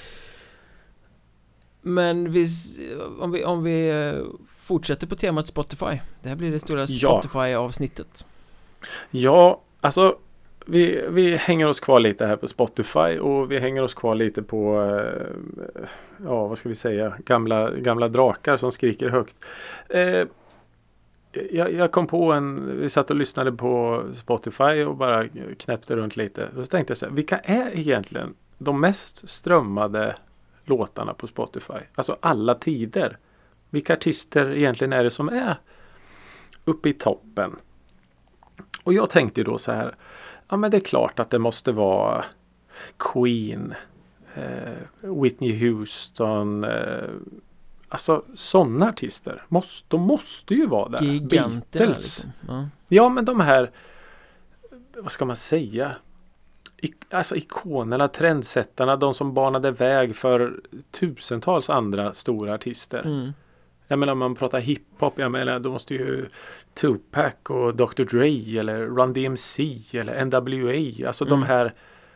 Men vi, s- om vi, om vi eh, fortsätter på temat Spotify. Det här blir det stora Ja. Spotify-avsnittet. Ja, alltså vi, vi hänger oss kvar lite här på Spotify och vi hänger oss kvar lite på eh, ja, vad ska vi säga, gamla, gamla drakar som skriker högt. Eh, jag, jag kom på en, vi satt och lyssnade på Spotify och bara knäppte runt lite. Så tänkte jag så här, vilka är egentligen de mest strömmade låtarna på Spotify? Alltså alla tider. Vilka artister egentligen är det som är uppe i toppen? Och jag tänkte då så här, ja men det är klart att det måste vara Queen, eh, Whitney Houston, eh, alltså sådana artister. Måste, de måste ju vara där. Giganterna Beatles. liksom. Ja. Ja, men de här, vad ska man säga? I, alltså ikonerna, trendsättarna, de som banade väg för tusentals andra stora artister. Mm. Jag menar om man pratar hiphop, jag menar då måste ju Tupac och doktor Dre eller Run D M C eller N W A, alltså Mm. de här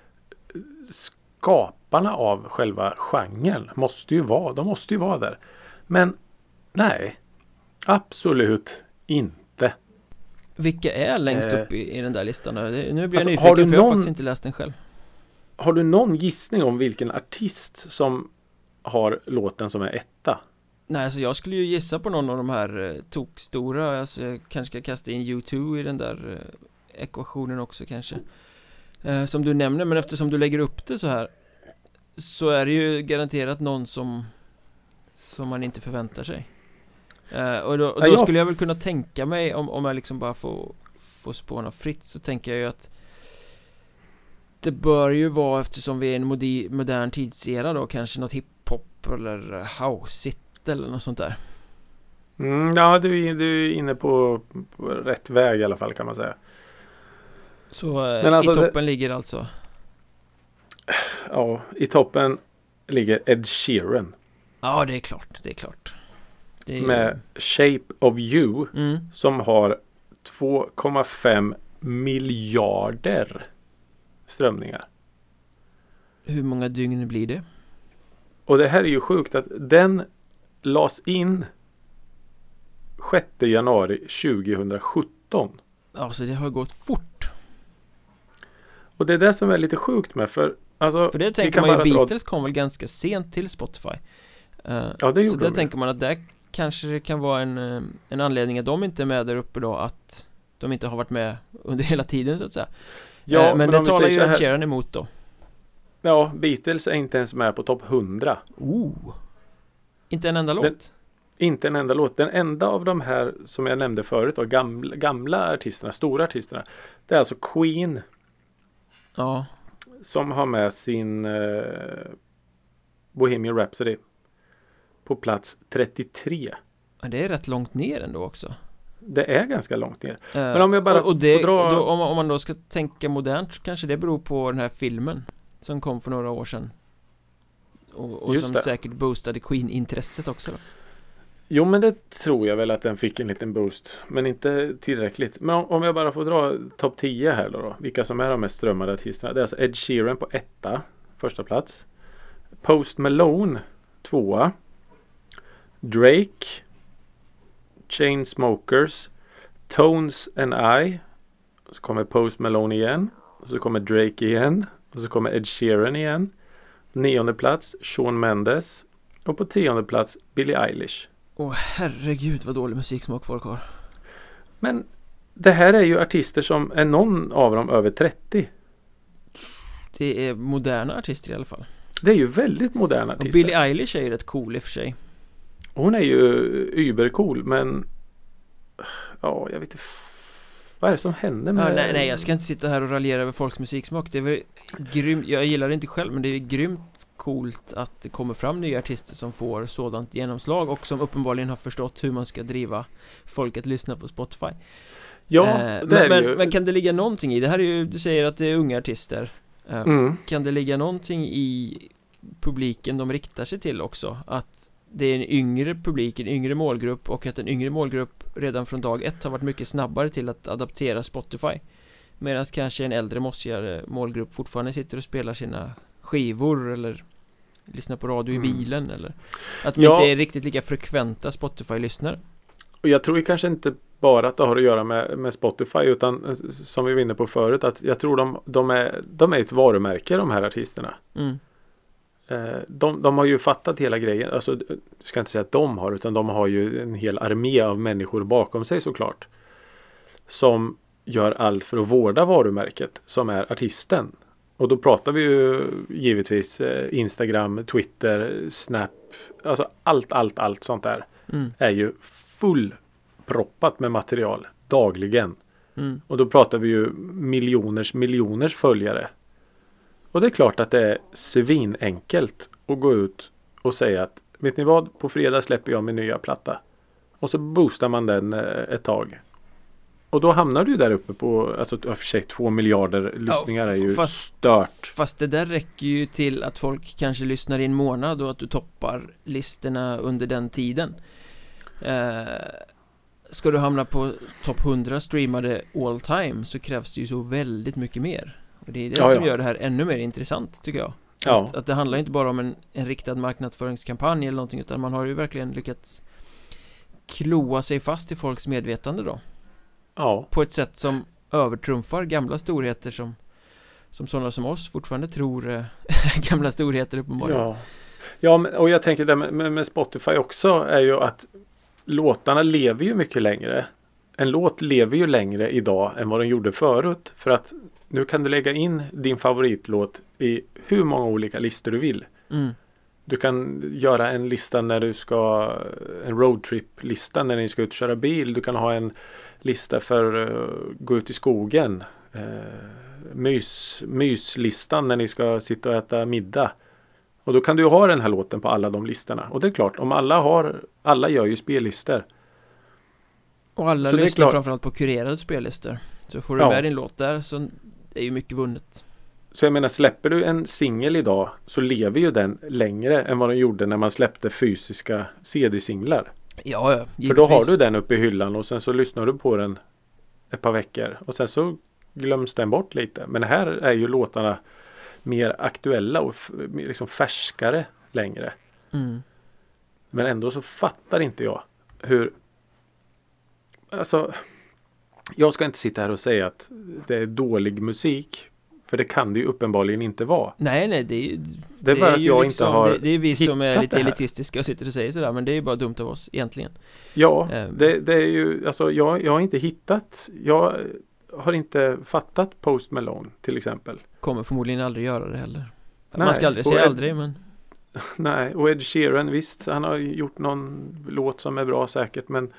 skaparna av själva genren måste ju vara, de måste ju vara där. Men nej, absolut inte. Vilka är längst Eh. upp i, i den där listan då? Det, nu blir Alltså, jag har nyfiken du för jag har någon- faktiskt inte läst den själv. Har du någon gissning om vilken artist som har låten som är etta? Nej, alltså jag skulle ju gissa på någon av de här eh, tokstora. Alltså jag kanske ska kasta in U två i den där eh, ekvationen också kanske. Eh, som du nämner, men eftersom du lägger upp det så här så är det ju garanterat någon som som man inte förväntar sig. Eh, och då, och Ja, då jag- skulle jag väl kunna tänka mig om, om jag liksom bara får, får spåna fritt, så tänker jag ju att det bör ju vara, eftersom vi är i en modi, modern tidsera då, kanske något hiphop eller house eller något sånt där. Mm, ja, du, är- du är inne på, på rätt väg i alla fall kan man säga. Så eh, Men alltså i det- toppen ligger alltså Ja, i toppen ligger Ed Sheeran ja, det är klart, det är klart. Det är, med Shape of You mm, som har två komma fem miljarder strömningar. hur många dygn blir det? Och det här är ju sjukt att den lades in sjätte januari tjugohundrasjutton. Alltså det har gått fort. Och det är det som är lite sjukt med, för alltså, För det vi tänker kan man ju, bara dra- Beatles kom väl ganska sent till Spotify. Eh, Ja, det så gjorde där de. tänker man att där kanske det kan vara en, eh, en anledning att de inte är med där uppe då, att de inte har varit med under hela tiden så att säga. Ja, Eh, men, om det vi talar säger ju så här- Ed Sheeran emot då. Ja, Beatles är inte ens med på topp hundra. Oh. Inte en enda Den- låt. Inte en enda låt. Den enda av de här som jag nämnde förut då, gamla, gamla artisterna, stora artisterna, det är alltså Queen Ja. som har med sin eh, Bohemian Rhapsody på plats trettiotre. Men det är rätt långt ner ändå också. Det är ganska långt ner. Eh, Men om jag bara och, och det, får dra- då, om, man- om man då ska tänka modernt så kanske det beror på den här filmen som kom för några år sedan. Och, och Just som det. säkert boostade Queen-intresset också då. Jo, men det tror jag väl att den fick en liten boost. Men inte tillräckligt. Men om, om jag bara får dra topp tio här då, då. Vilka som är de mest strömmade artisterna. Det är alltså Ed Sheeran på etta. Första plats. Post Malone tvåa. Drake. Chainsmokers. Tones and I. Så kommer Post Malone igen. Och så kommer Drake igen. Och så kommer Ed Sheeran igen. Nionde plats Shawn Mendes. Och på tionde plats Billie Eilish. Åh herregud vad dålig musiksmak folk har. Men det här är ju artister som är någon av dem över trettio. Det är moderna artister i alla fall. Det är ju väldigt moderna Och artister. Billie Eilish är ju rätt cool i och för sig. Hon är ju übercool, men ja, jag vet inte. Vad är det som händer med... Ja, nej, nej, jag ska inte sitta här och raljera över folks musiksmak. Det är väl grymt, jag gillar det inte själv, men det är grymt coolt att det kommer fram nya artister som får sådant genomslag och som uppenbarligen har förstått hur man ska driva folk att lyssna på Spotify. Ja, Eh, det är men, det men, ju. men kan det ligga någonting i, det här är ju, du säger att det är unga artister. Eh, Mm. Kan det ligga någonting i publiken de riktar sig till också? Att det är en yngre publik, en yngre målgrupp, och att en yngre målgrupp redan från dag ett har varit mycket snabbare till att adaptera Spotify, medan kanske en äldre mossigare målgrupp fortfarande sitter och spelar sina skivor eller lyssnar på radio Mm. i bilen, eller att de Ja. inte är riktigt lika frekventa Spotify-lyssnare. Och jag tror ju kanske inte bara att det har att göra med, med Spotify, utan eh, som vi var inne på förut, att jag tror de, de, är, de är ett varumärke, de här artisterna. Mm. Eh, De, de har ju fattat hela grejen. Alltså, jag ska inte säga att de har, utan de har ju en hel armé av människor bakom sig såklart. Som gör allt för att vårda varumärket som är artisten. Och då pratar vi ju givetvis eh, Instagram, Twitter, Snap. Alltså allt, allt, allt sånt där Mm. är ju fullproppat med material dagligen. Mm. Och då pratar vi ju miljoners miljoners följare. Och det är klart att det är svinenkelt att gå ut och säga att vet ni vad, på fredag släpper jag min nya platta. Och så boostar man den ett tag. Och då hamnar du där uppe på, alltså för sig två miljarder lyssningar Ja, är ju fast, stört. Fast det där räcker ju till att folk kanske lyssnar i en månad och att du toppar listorna under den tiden. Eh, ska du hamna på topp hundra streamade all time så krävs det ju så väldigt mycket mer. Och det är det ja, som ja. gör det här ännu mer intressant tycker jag. Ja. Att, att det handlar inte bara om en, en riktad marknadsföringskampanj eller någonting, utan man har ju verkligen lyckats kloa sig fast i folks medvetande då. Ja. På ett sätt som övertrumfar gamla storheter som, som sådana som oss fortfarande tror eh, gamla storheter uppenbarligen. Ja, ja men, och jag tänker det med, med, med Spotify också är ju att låtarna lever ju mycket längre. En låt lever ju längre idag än vad den gjorde förut. För att nu kan du lägga in din favoritlåt i hur många olika listor du vill. Mm. Du kan göra en lista när du ska, en roadtrip-lista när ni ska ut och köra bil. Du kan ha en lista för uh, gå ut i skogen. Uh, mys, myslistan när ni ska sitta och äta middag. Och då kan du ha den här låten på alla de listorna. Och det är klart, om alla har, alla gör ju spellistor. Och alla Så det är lyssnar klart. framförallt på kurerade spellistor. Så får du Ja. med din låt där så är ju mycket vunnet. Så jag menar, släpper du en singel idag så lever ju den längre än vad den gjorde när man släppte fysiska C D-singlar. Ja, ja, För då har du den uppe i hyllan och sen så lyssnar du på den ett par veckor. Och sen så glöms den bort lite. Men här är ju låtarna mer aktuella och f- liksom färskare längre. Mm. Men ändå så fattar inte jag hur... Alltså, jag ska inte sitta här och säga att det är dålig musik. För det kan det ju uppenbarligen inte vara. Nej, nej, det är ju Det är bara att ju jag liksom, inte har det, det är vi som är hittat lite det här. elitistiska och sitter och säger sådär, men det är ju bara dumt av oss egentligen. Ja, Ehm. det, det är ju, alltså jag, jag har inte hittat, jag har inte fattat Post Malone till exempel. Kommer förmodligen aldrig göra det heller. Nej, Man ska aldrig och säga Ed- aldrig, men Nej, och Ed Sheeran, visst, han har gjort någon låt som är bra säkert, men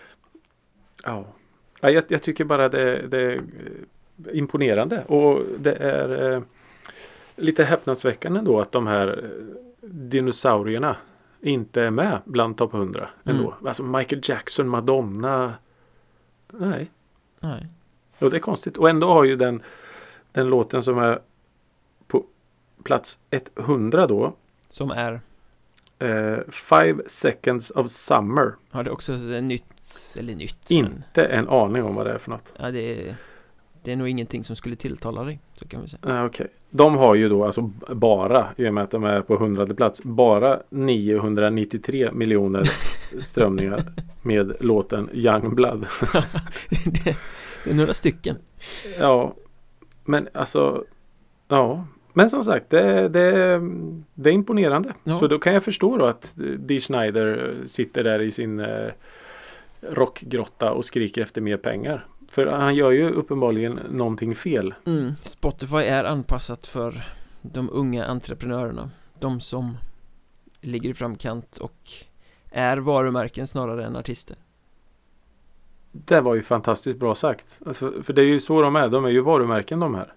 ja, ja jag, jag tycker bara det, det är imponerande och det är eh, lite häpnadsväckande då att de här eh, dinosaurierna inte är med bland topp hundra ändå. Mm. Alltså Michael Jackson, Madonna, nej. nej. Och det är konstigt. Och ändå har ju den, den låten som är på plats hundra då. Som är, Eh, Five Seconds of Summer. har det också ett nytt, eller nytt, men Inte en aning om vad det är för något. ja, det är, det är nog ingenting som skulle tilltala dig, så kan vi säga. Ah, okej. De har ju då alltså bara, i och med att de är på hundrade plats, bara niohundranittiotre miljoner strömningar med låten Young Blood. det, det är några stycken. Ja, men alltså, ja. Men som sagt, det, det, det är imponerande. Ja. Så då kan jag förstå då att Dee Snider sitter där i sin eh, rockgrotta och skriker efter mer pengar. För han gör ju uppenbarligen någonting fel. Mm. Spotify är anpassat för de unga entreprenörerna. De som ligger i framkant och är varumärken snarare än artister. Det var ju fantastiskt bra sagt. Alltså, för det är ju så de är. De är ju varumärken de här.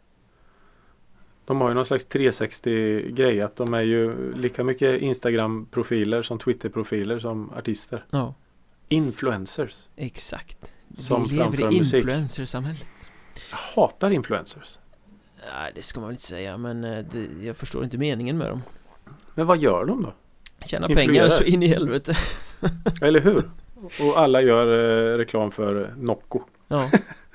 De har ju någon slags trehundrasextio-grej. Att de är ju lika mycket Instagram-profiler som Twitter-profiler som artister. Ja, Influencers. exakt. Som Vi lever framför i musik. influencersamhället. Jag hatar influencers. Nej, det ska man väl inte säga, men eh, det, jag förstår inte meningen med dem. Men vad gör de då? Tjäna Influerar. pengar så in i helvete. Eller hur? Och alla gör eh, reklam för eh, Nocco. Ja.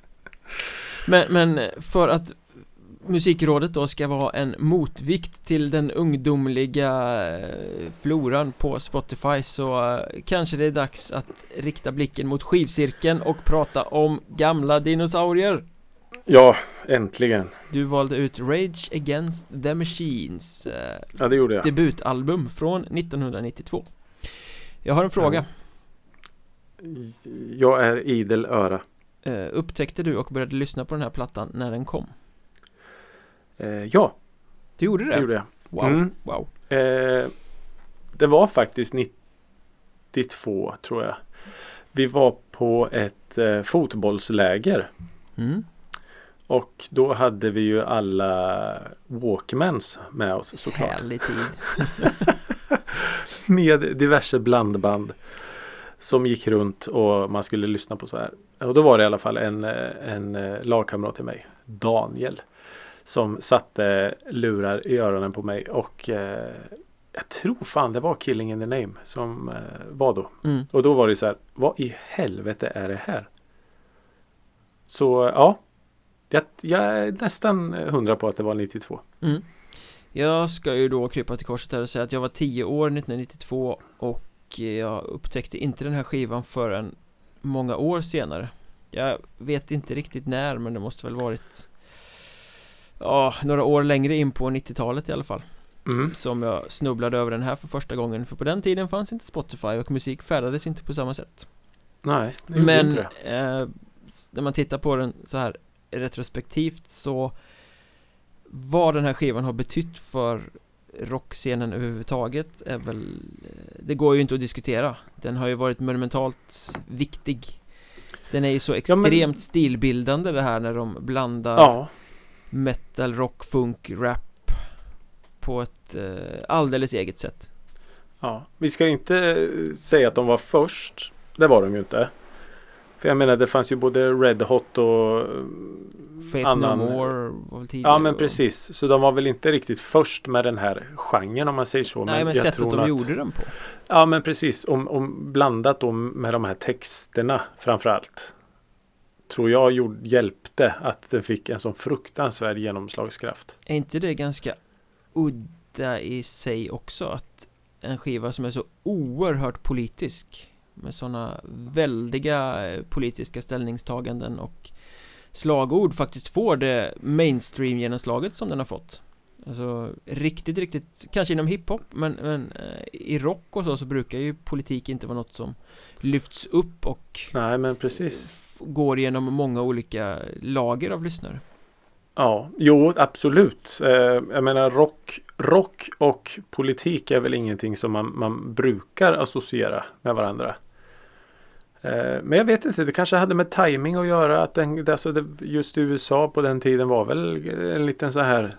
Men, men för att Musikrådet då ska vara en motvikt till den ungdomliga eh, floran på Spotify, så eh, kanske det är dags att rikta blicken mot skivcirkeln och prata om gamla dinosaurier. Ja, äntligen. Du valde ut Rage Against the Machines eh, Ja, det gjorde jag. debutalbum från nittonhundranittiotvå. Jag har en fråga. Jag är idel öra. Eh, upptäckte du och började lyssna på den här plattan när den kom? Eh, ja, Du gjorde det? det gjorde jag. Wow, Mm. wow. Eh, det var faktiskt nittiotvå tror jag. Vi var på ett eh, fotbollsläger Mm. Och då hade vi ju alla Walkmans med oss såklart. Härlig tid. Med diverse blandband som gick runt och man skulle lyssna på så här. Och då var det i alla fall en, en lagkamrat till mig, Daniel, som satte lurar i öronen på mig och eh, jag tror fan det var Killing in the Name som eh, var då. Mm. Och då var det så här, vad i helvete är det här? Så ja, jag, jag är nästan hundra på att det var nittiotvå. Mm. Jag ska ju då krypa till korset här och säga att jag var tio år nittonhundranittiotvå och jag upptäckte inte den här skivan förrän många år senare. Jag vet inte riktigt när, men det måste väl varit ja, några år längre in på nittiotalet i alla fall. Mm. Som jag snubblade över den här för första gången. För på den tiden fanns inte Spotify och musik färdades inte på samma sätt. Nej, det gjorde Men inte det. eh, när man tittar på den så här retrospektivt, så vad den här skivan har betytt för rockscenen överhuvudtaget är väl, det går ju inte att diskutera. Den har ju varit monumentalt viktig. Den är ju så extremt ja, men... stilbildande det här när de blandar ja. metal, rock, funk, rap på ett eh, alldeles eget sätt. Ja, vi ska inte säga att de var först. Det var de ju inte. För jag menar, det fanns ju både Red Hot och Faith annan... No More var väl tidigare. Ja, men och... precis. Så de var väl inte riktigt först med den här genren om man säger så. Nej, men, men jag sättet tror de att... gjorde den på. Ja, men precis. Om, om blandat då med de här texterna framförallt. Tror jag gjorde, hjälpte att den fick en sån fruktansvärd genomslagskraft. Är inte det ganska udda i sig också, att en skiva som är så oerhört politisk med sådana väldiga politiska ställningstaganden och slagord faktiskt får det mainstream-genomslaget som den har fått. Alltså riktigt, riktigt, kanske inom hiphop, men, men eh, i rock och så, så brukar ju politik inte vara något som lyfts upp och Nej, men precis. f- går genom många olika lager av lyssnare. Ja, jo, absolut. Eh, jag menar rock, rock och politik är väl ingenting som man, man brukar associera med varandra. Eh, men jag vet inte, det kanske hade med timing att göra, att den, alltså det, just i U S A på den tiden var väl en liten så här,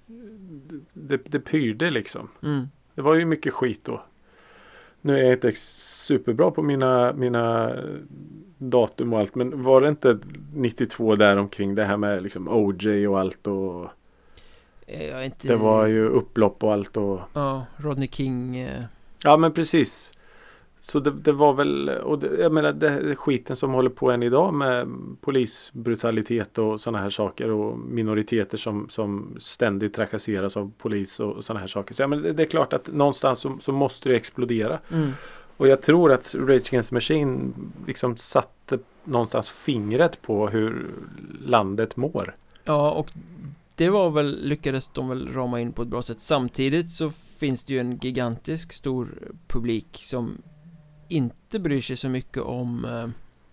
det, det pyrde liksom. Mm. Det var ju mycket skit då. Nu är jag inte superbra på mina, mina datum och allt, men var det inte nittiotvå där omkring det här med liksom O J och allt och Jag är inte... det var ju upplopp och allt och Ja, Rodney King eh... ja, men precis. Så det, det var väl, och det, jag menar det, det skiten som håller på än idag med polisbrutalitet och sådana här saker och minoriteter som, som ständigt trakasseras av polis och, och sådana här saker. Så ja, men det, det är klart att någonstans så, så måste det explodera. mm. Och jag tror att Rage Against the Machine liksom satte någonstans fingret på hur landet mår. Ja, och det var väl, lyckades de väl rama in på ett bra sätt. Samtidigt så finns det ju en gigantisk stor publik som inte bryr sig så mycket om eh,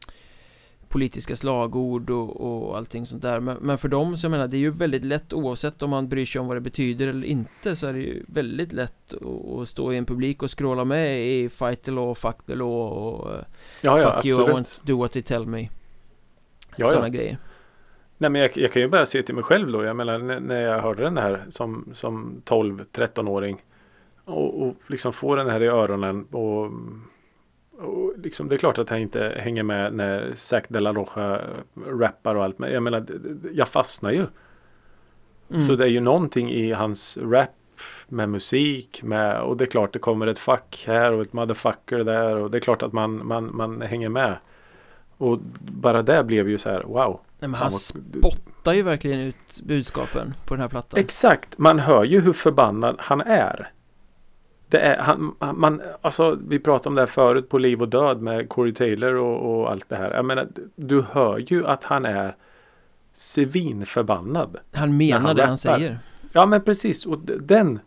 politiska slagord och, och allting sånt där. Men, men för dem så jag menar, det är ju väldigt lätt, oavsett om man bryr sig om vad det betyder eller inte, så är det ju väldigt lätt att, att stå i en publik och scrolla med i Fight the Law, Fuck the Law och eh, Ja, ja, Fuck you, I absolut. want to do what you tell me. Ja, Sådana ja. grejer. Nej, men jag, jag kan ju bara se till mig själv då. Jag menar när, när jag hörde den här som, som tolv-tretton-åring och, och liksom få den här i öronen och, och liksom det är klart att jag inte hänger med när Zac de la Rocha rappar och allt, men jag menar jag fastnar ju. Mm. Så det är ju någonting i hans rap med musik med, och det är klart det kommer ett fuck här och ett motherfucker där och det är klart att man, man, man hänger med. Och bara det blev ju så här, wow. Nej, men han spottar ju verkligen ut budskapen på den här plattan. Exakt, man hör ju hur förbannad han är. Det är han, man, alltså, vi pratade om det här förut på Liv och död med Corey Taylor och, och allt det här. Jag menar, du hör ju att han är svinförbannad. Han menar han det rappar. han säger. Ja, men precis. Och den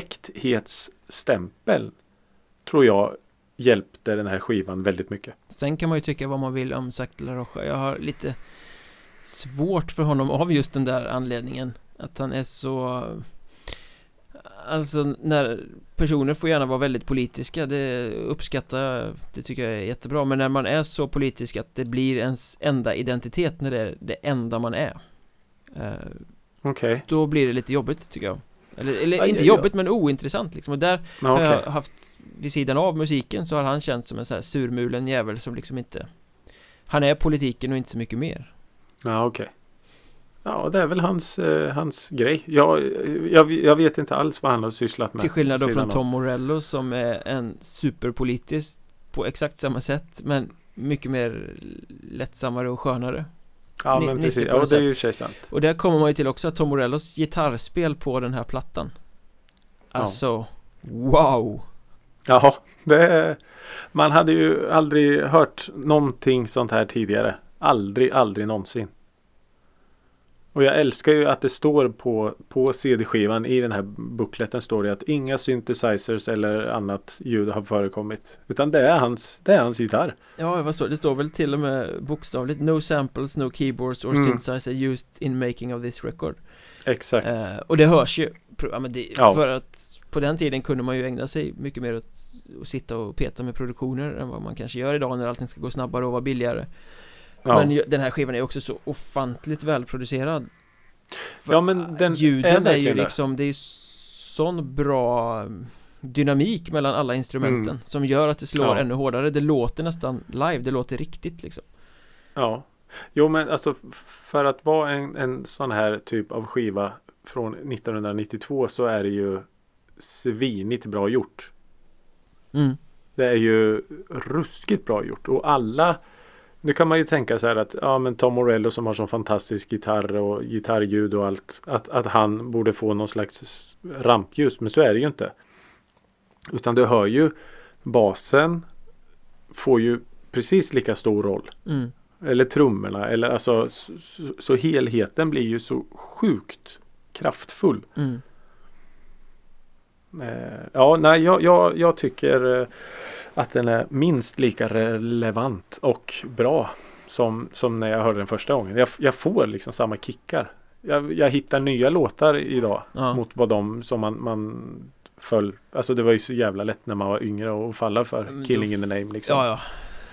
äkthetsstämpeln tror jag hjälpte den här skivan väldigt mycket. Sen kan man ju tycka vad man vill om Zac de la Rocha. Jag har lite svårt för honom av just den där anledningen. Att han är så... Alltså när personer får gärna vara väldigt politiska, det uppskattar jag, det tycker jag är jättebra. Men när man är så politisk att det blir ens enda identitet, när det är det enda man är, eh, Okej. Okay. då blir det lite jobbigt tycker jag. Eller, eller Aj, inte aj, jobbigt, men ointressant liksom. Och där Men, har okay. jag haft, vid sidan av musiken, så har han känt som en så här surmulen jävel som liksom inte, han är politiken och inte så mycket mer. Ja, okej. Okay. Ja, det är väl hans, eh, hans grej. Jag, jag, jag vet inte alls vad han har sysslat med. Till skillnad då från av. Tom Morello som är en superpolitisk på exakt samma sätt, men mycket mer lättsammare och skönare. Ja, Ni, men precis. Ja, det är ju sig sant. Och där kommer man ju till också att Tom Morellos gitarrspel på den här plattan. Alltså, ja. Wow! Ja, det, man hade ju aldrig hört någonting sånt här tidigare. Aldrig, aldrig någonsin. Och jag älskar ju att det står på, på C D-skivan, i den här bookleten står det att inga synthesizers eller annat ljud har förekommit. Utan det är hans, det är hans gitarr. Ja, vad står det? Det står väl till och med bokstavligt: no samples, no keyboards or mm. synthesizer used in making of this record. Exakt. Eh, och det hörs ju. Ja, men det, ja. För att på den tiden kunde man ju ägna sig mycket mer åt att sitta och peta med produktioner än vad man kanske gör idag när allting ska gå snabbare och vara billigare. Ja. Men den här skivan är också så ofantligt välproducerad. För ja, men den ljuden är, är ju liksom, det är sån bra dynamik mellan alla instrumenten mm. som gör att det slår ja. ännu hårdare. Det låter nästan live, det låter riktigt liksom. Ja, jo men alltså för att vara en, en sån här typ av skiva från nittonhundranittiotvå så är det ju svinigt bra gjort. Mm. Det är ju ruskigt bra gjort, och alla, nu kan man ju tänka så här att ja, men Tom Morello som har sån fantastisk gitarr och gitarrljud och allt, att, att han borde få någon slags rampljus, men så är det ju inte. Utan du hör ju basen får ju precis lika stor roll. Mm. Eller trummorna, eller alltså så, så helheten blir ju så sjukt kraftfull. Mm. Eh, ja, nej, jag, jag, jag tycker eh, att den är minst lika relevant och bra som, som när jag hörde den första gången. Jag, jag får liksom samma kickar. Jag, jag hittar nya låtar idag ja. mot vad de som man, man föll. Alltså det var ju så jävla lätt när man var yngre och falla för Men Killing f- in the Name liksom. Ja, ja.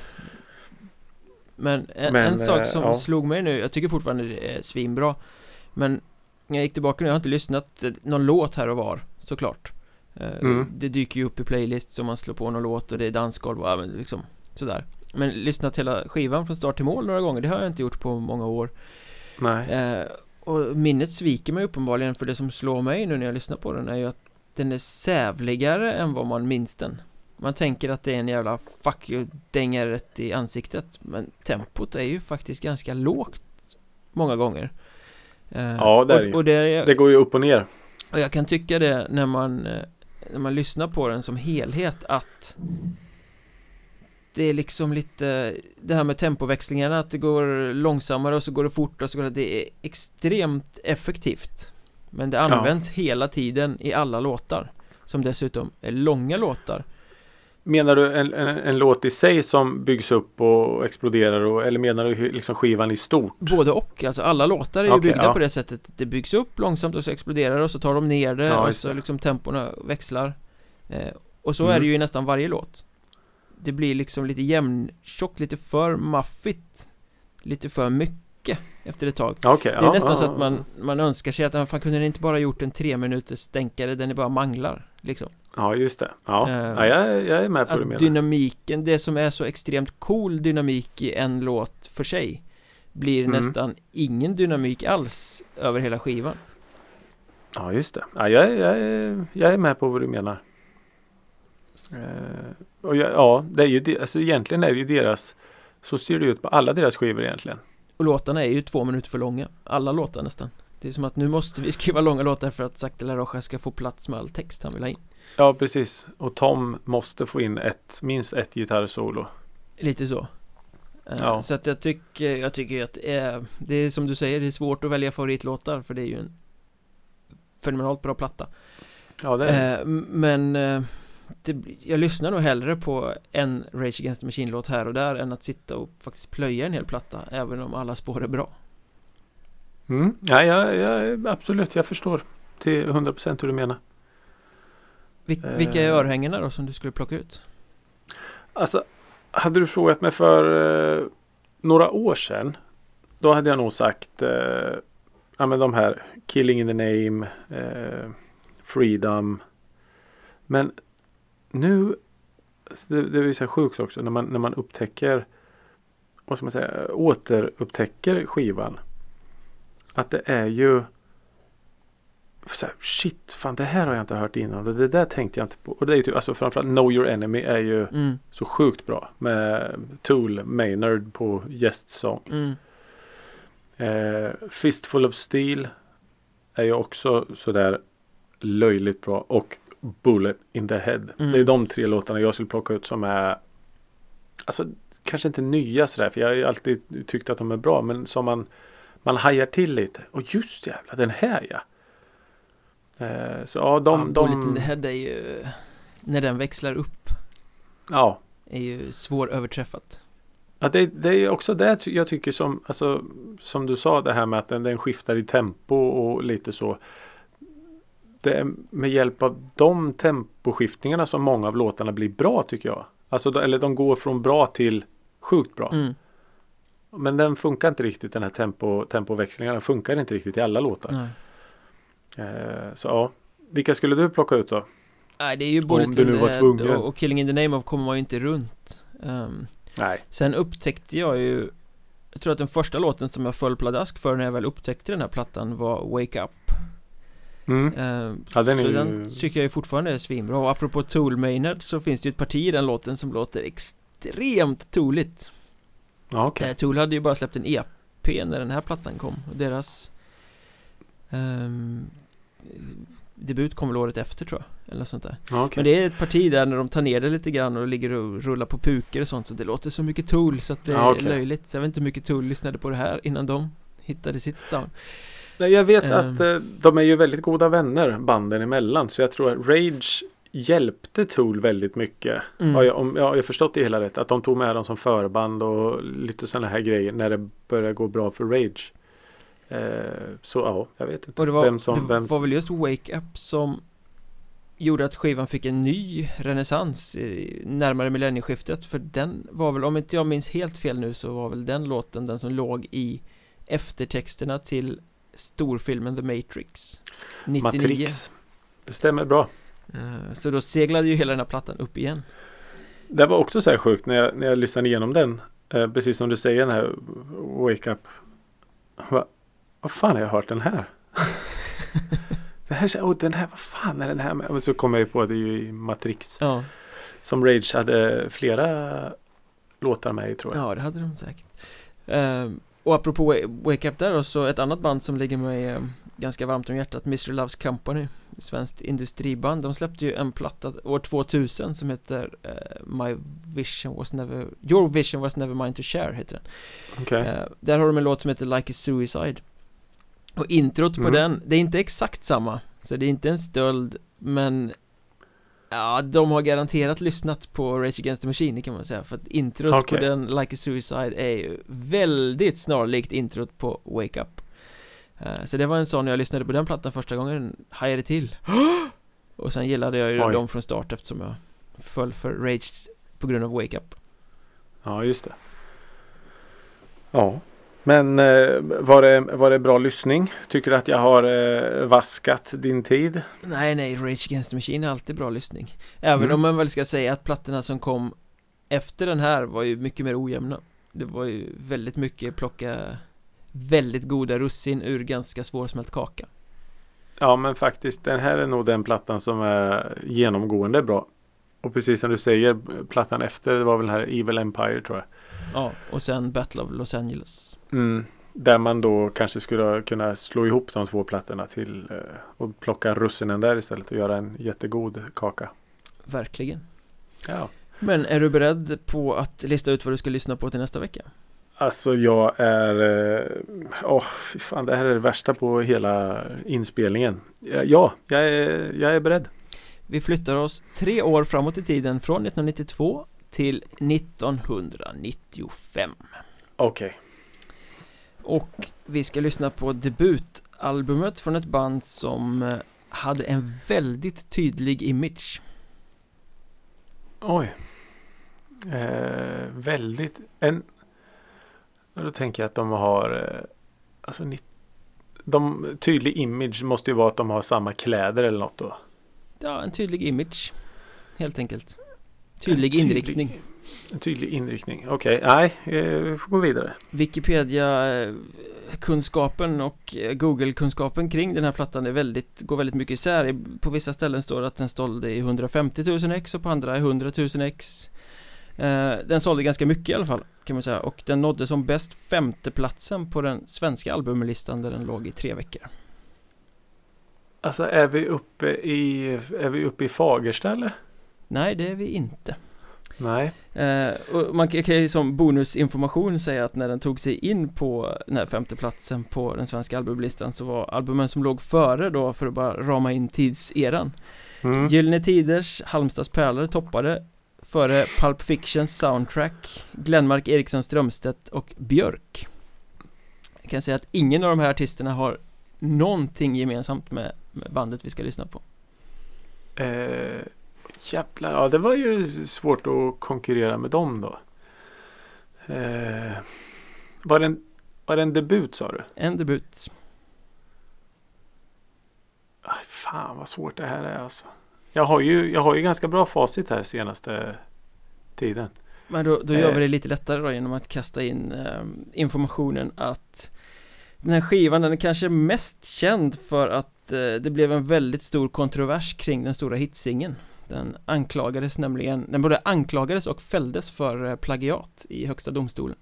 Men en, Men, en sak som ja. slog mig nu, jag tycker fortfarande det är svinbra, men när jag gick tillbaka nu, jag har inte lyssnat någon låt här och var, såklart. Mm. Det dyker ju upp i playlist som man slår på någon låt och det är dansgolv och även liksom sådär. Men lyssnat hela skivan från start till mål några gånger, det har jag inte gjort på många år. Nej. Eh, och minnet sviker mig uppenbarligen, för det som slår mig nu när jag lyssnar på den är ju att den är sävligare än vad man minns den. Man tänker att det är en jävla fuck you, dängar rätt i ansiktet, men tempot är ju faktiskt ganska lågt många gånger. Eh, ja, det är och, ju. Och det, det går ju upp och ner. Och jag kan tycka det när man när man lyssnar på den som helhet, att det är liksom lite det här med tempoväxlingarna, att det går långsammare och så går det fort och så går det, det är extremt effektivt. Men det används ja. hela tiden i alla låtar, som dessutom är långa låtar. Menar du en, en, en låt i sig som byggs upp och exploderar, och, eller menar du liksom skivan i stort? Både och, alltså alla låtar är ju okay, byggda ja. på det sättet. Det byggs upp långsamt och så exploderar och så tar de ner det ja, och så liksom temporna växlar. Eh, och så mm. är det ju i nästan varje låt. Det blir liksom lite jämntjockt, lite för maffigt, lite för mycket efter ett tag. Okay, det är ja, nästan ja, så att man, man önskar sig att fan, kunde ni inte bara gjort en tre minuters stänkare, den är bara manglar liksom. Ja, just det. Ja, eh, ja jag, jag är med på det. Dynamiken, det som är så extremt cool dynamik i en låt för sig, blir mm. nästan ingen dynamik alls över hela skivan. Ja, just det. Ja, jag, jag, jag är med på vad du menar. Eh, och jag, ja, det är ju alltså egentligen är det ju deras, så ser det ut på alla deras skivor egentligen. Och låtarna är ju två minuter för långa, alla låtar nästan. Det är som att nu måste vi skriva långa låtar för att Zack de la Rocha ska få plats med all text han vill ha in. Ja, precis. Och Tom måste få in ett, minst ett gitarrsolo. Lite så. Ja. Så att jag tycker, jag tycker att det är, det är som du säger, det är svårt att välja favoritlåtar, för det är ju en fenomenalt bra platta. Ja, det är. Men det, jag lyssnar nog hellre på en Rage Against the Machine-låt här och där än att sitta och faktiskt plöja en hel platta, även om alla spår är bra. Mm. Ja, ja, ja, absolut, jag förstår till hundra procent hur du menar. Vil- vilka är örhängena då som du skulle plocka ut? Alltså, hade du frågat mig för eh, några år sedan, då hade jag nog sagt eh, ja, men de här Killing in the Name, eh, Freedom. Men nu, det, det är så sjukt också när man, när man upptäcker, vad ska man säga, återupptäcker skivan. Att det är ju så här, shit, fan det här har jag inte hört innan och det där tänkte jag inte på. Och det är ju typ, alltså framförallt Know Your Enemy är ju Mm. så sjukt bra med Tool Maynard på gästsång. Mm. Eh, Fistful of Steel är ju också sådär löjligt bra och Bullet in the Head. Mm. Det är de tre låtarna jag skulle plocka ut som är alltså kanske inte nya sådär för jag har ju alltid tyckt att de är bra men som man man hajar till lite. Och just jävla den här ja. Eh, så ja, de... Ja, de Bullet in the Head är ju, när den växlar upp, ja. är ju svåröverträffat. Ja, det, det är också det jag tycker som, alltså, som du sa det här med att den, den skiftar i tempo och lite så. Det är med hjälp av de temposkiftningarna som många av låtarna blir bra tycker jag. Alltså, eller de går från bra till sjukt bra. Mm. Men den funkar inte riktigt, den här tempo, tempoväxlingarna funkar inte riktigt i alla låtar. Nej. Eh, så ja, vilka skulle du plocka ut då? Nej, det är ju Om Bullet du in nu the var Head tvungen. och, och Killing in the Name of kommer man ju inte runt. Um, Nej. sen upptäckte jag ju, jag tror att den första låten som jag föll pladask för när jag väl upptäckte den här plattan var Wake Up. Mm. Um, Ja, den är så ju- den tycker jag ju fortfarande är svinbra. Och apropå Tool Maynard så finns det ju ett parti i den låten som låter extremt tooligt. Ja, okej. Eh, Tool hade ju bara släppt en E P när den här plattan kom. Och deras ehm, debut kom väl året efter tror jag. Eller sånt där. Ja, okej. Men det är ett parti där när de tar ner det lite grann och ligger och rullar på puker och sånt. Så det låter så mycket Tool så att det Ja, är okej. löjligt. Så jag vet inte hur mycket Tool lyssnade på det här innan de hittade sitt sound. Nej, jag vet Ehm. att eh, de är ju väldigt goda vänner banden emellan. Så jag tror att Rage hjälpte Tool väldigt mycket. Mm. Ja, jag, om jag har förstått det hela rätt. Att de tog med dem som förband och lite sådana här grejer när det började gå bra för Rage. Eh, så ja, jag vet inte. Och det var, vem som, det vem... var väl just Wake Up som gjorde att skivan fick en ny renässans i, närmare millennieskiftet. För den var väl, om inte jag minns helt fel nu, så var väl den låten den som låg i eftertexterna till storfilmen The Matrix nittionio. Matrix. Det stämmer bra. Eh, Så då seglade ju hela den här plattan upp igen. Det var också så här sjukt när jag, när jag lyssnade igenom den. Eh, precis som du säger, den här Wake Up. Va, vad fan har jag hört den här? det här oh, den här, vad fan är den här med? Och så kom jag ju på att det är ju i Matrix. Ja, Som Rage hade flera låtar med i tror jag. ja det hade de säkert. Eh, Och apropå Wa- Wake Up där då, så ett annat band som ligger mig eh, ganska varmt om hjärtat, mister Loves Company, svenskt industriband. De släppte ju en platta år tvåtusen som heter eh, My Vision Was Never Your Vision Was Never Mine to Share heter den. Okej. Eh, där har de en låt som heter Like a Suicide. Och introt på Mm. den, det är inte exakt samma, så det är inte en stöld, men ja, de har garanterat lyssnat på Rage Against the Machine kan man säga, för att introt Okej. på den Like a Suicide är ju väldigt snarlikt introt på Wake Up. Eh, så det var en sån, när jag lyssnade på den plattan första gången, hajade till. Och sen gillade jag ju Oj. dem från start eftersom jag föll för Rage på grund av Wake Up. Ja, just det. Ja. Men eh, var, det, var det bra lyssning? Tycker du att jag har eh, vaskat din tid? Nej, nej, Rage Against the Machine är alltid bra lyssning. Även Mm. om man väl ska säga att plattorna som kom efter den här var ju mycket mer ojämna. Det var ju väldigt mycket plocka väldigt goda russin ur ganska svårsmält kaka. Ja, men faktiskt den här är nog den plattan som är genomgående bra. Och precis som du säger, plattan efter det var väl den här Evil Empire tror jag. Ja, och sen Battle of Los Angeles. Mm, där man då kanske skulle kunna slå ihop de två plattorna till eh, och plocka russinen där istället och göra en jättegod kaka. Verkligen. Ja. Men är du beredd på att lista ut vad du ska lyssna på till nästa vecka? Alltså jag är åh oh, fy fan, det här är det värsta på hela inspelningen. Ja, jag är, jag är beredd. Vi flyttar oss tre år framåt i tiden från nittonhundranittiotvå till nittonhundranittiofem. Okej. Okay. Och vi ska lyssna på debutalbumet från ett band som hade en väldigt tydlig image. Oj. Eh, väldigt. En, då tänker jag att de har eh, alltså de tydlig image måste ju vara att de har samma kläder eller något då. Ja, en tydlig image. Helt enkelt. Tydlig, tydlig inriktning. En tydlig inriktning. Okej, okay. Nej, eh, vi får gå vidare. Wikipedia-kunskapen och Google-kunskapen kring den här plattan är väldigt, går väldigt mycket isär. På vissa ställen står det att den sålde i hundrafemtio tusen ex och på andra i hundra tusen ex. Eh, den sålde ganska mycket i alla fall, kan man säga. Och den nådde som bäst femteplatsen på den svenska albumlistan där den låg i tre veckor. Alltså är vi uppe i, är vi uppe i Fagersta eller? Nej, det är vi inte. Nej. Eh, och man kan ju som bonusinformation säga att när den tog sig in på den här femteplatsen på den svenska albumlistan så var albumen som låg före då, för att bara rama in tidseran. Mm. Gyllene Tiders Halmstads pärlor toppade före Pulp Fictions soundtrack, Glenmark Eriksson Strömstedt och Björk. Jag kan säga att ingen av de här artisterna har någonting gemensamt med, med bandet vi ska lyssna på. Eh, jävlar, ja det var ju svårt att konkurrera med dem då. Eh, var, det en, var det en debut sa du? En debut. Aj, fan vad svårt det här är alltså. Jag har ju, jag har ju ganska bra facit här senaste tiden. Men då, då gör vi det lite lättare då genom att kasta in eh, informationen att den här skivan, den är kanske mest känd för att eh, det blev en väldigt stor kontrovers kring den stora hitsingen. Den anklagades nämligen, den både anklagades och fälldes för eh, plagiat i högsta domstolen.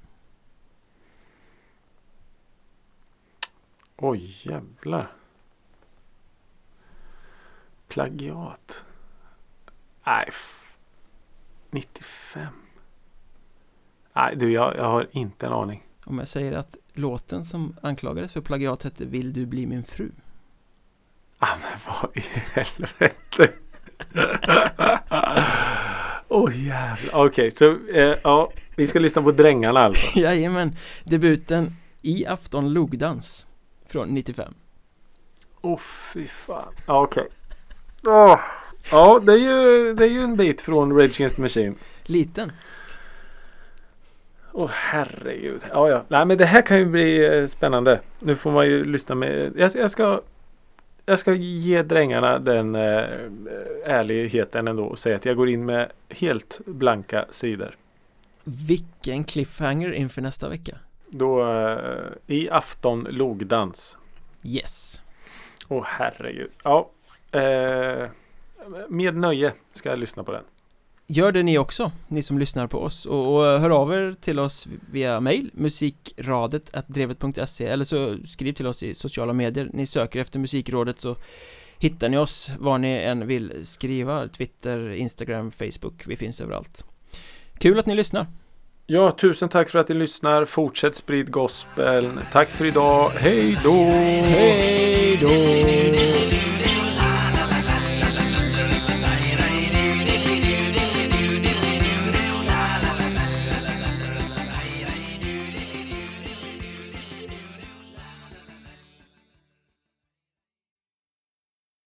Oj jävlar. Plagiat. Nej. nittiofem. Nej du, jag, jag har inte en aning. Om jag säger att låten som anklagades för plagiat hette Vill du bli min fru? Ah, men vad i helvete. Åh oh, jävlar. Okej, okay, så eh, ja, vi ska lyssna på Drängarna alltså. Jajamän, debuten I afton logdans från nittiofem. Åh oh, fy fan. Ja, okej. Okay. Oh. Ja, det är, ju, det är ju en bit från Rage Against the Machine. Liten. Åh oh, herregud. Ja, ja. Nej, men det här kan ju bli eh, spännande. Nu får man ju lyssna med. Jag, jag ska jag ska ge Drängarna den eh, ärligheten ändå och säga att jag går in med helt blanka sidor. Vilken cliffhanger inför nästa vecka. Då eh, I afton logdans. Yes. Åh oh, herregud. Ja. Eh, med nöje ska jag lyssna på den. Gör det ni också, ni som lyssnar på oss, och, och hör av er till oss via mail, musikradet at drevet punkt se, eller så skriv till oss i sociala medier. Ni söker efter Musikrådet så hittar ni oss var ni än vill skriva, Twitter, Instagram, Facebook, vi finns överallt. Kul att ni lyssnar. Ja, tusen tack för att ni lyssnar. Fortsätt sprid gospeln. Tack för idag. Hej då! Hej då!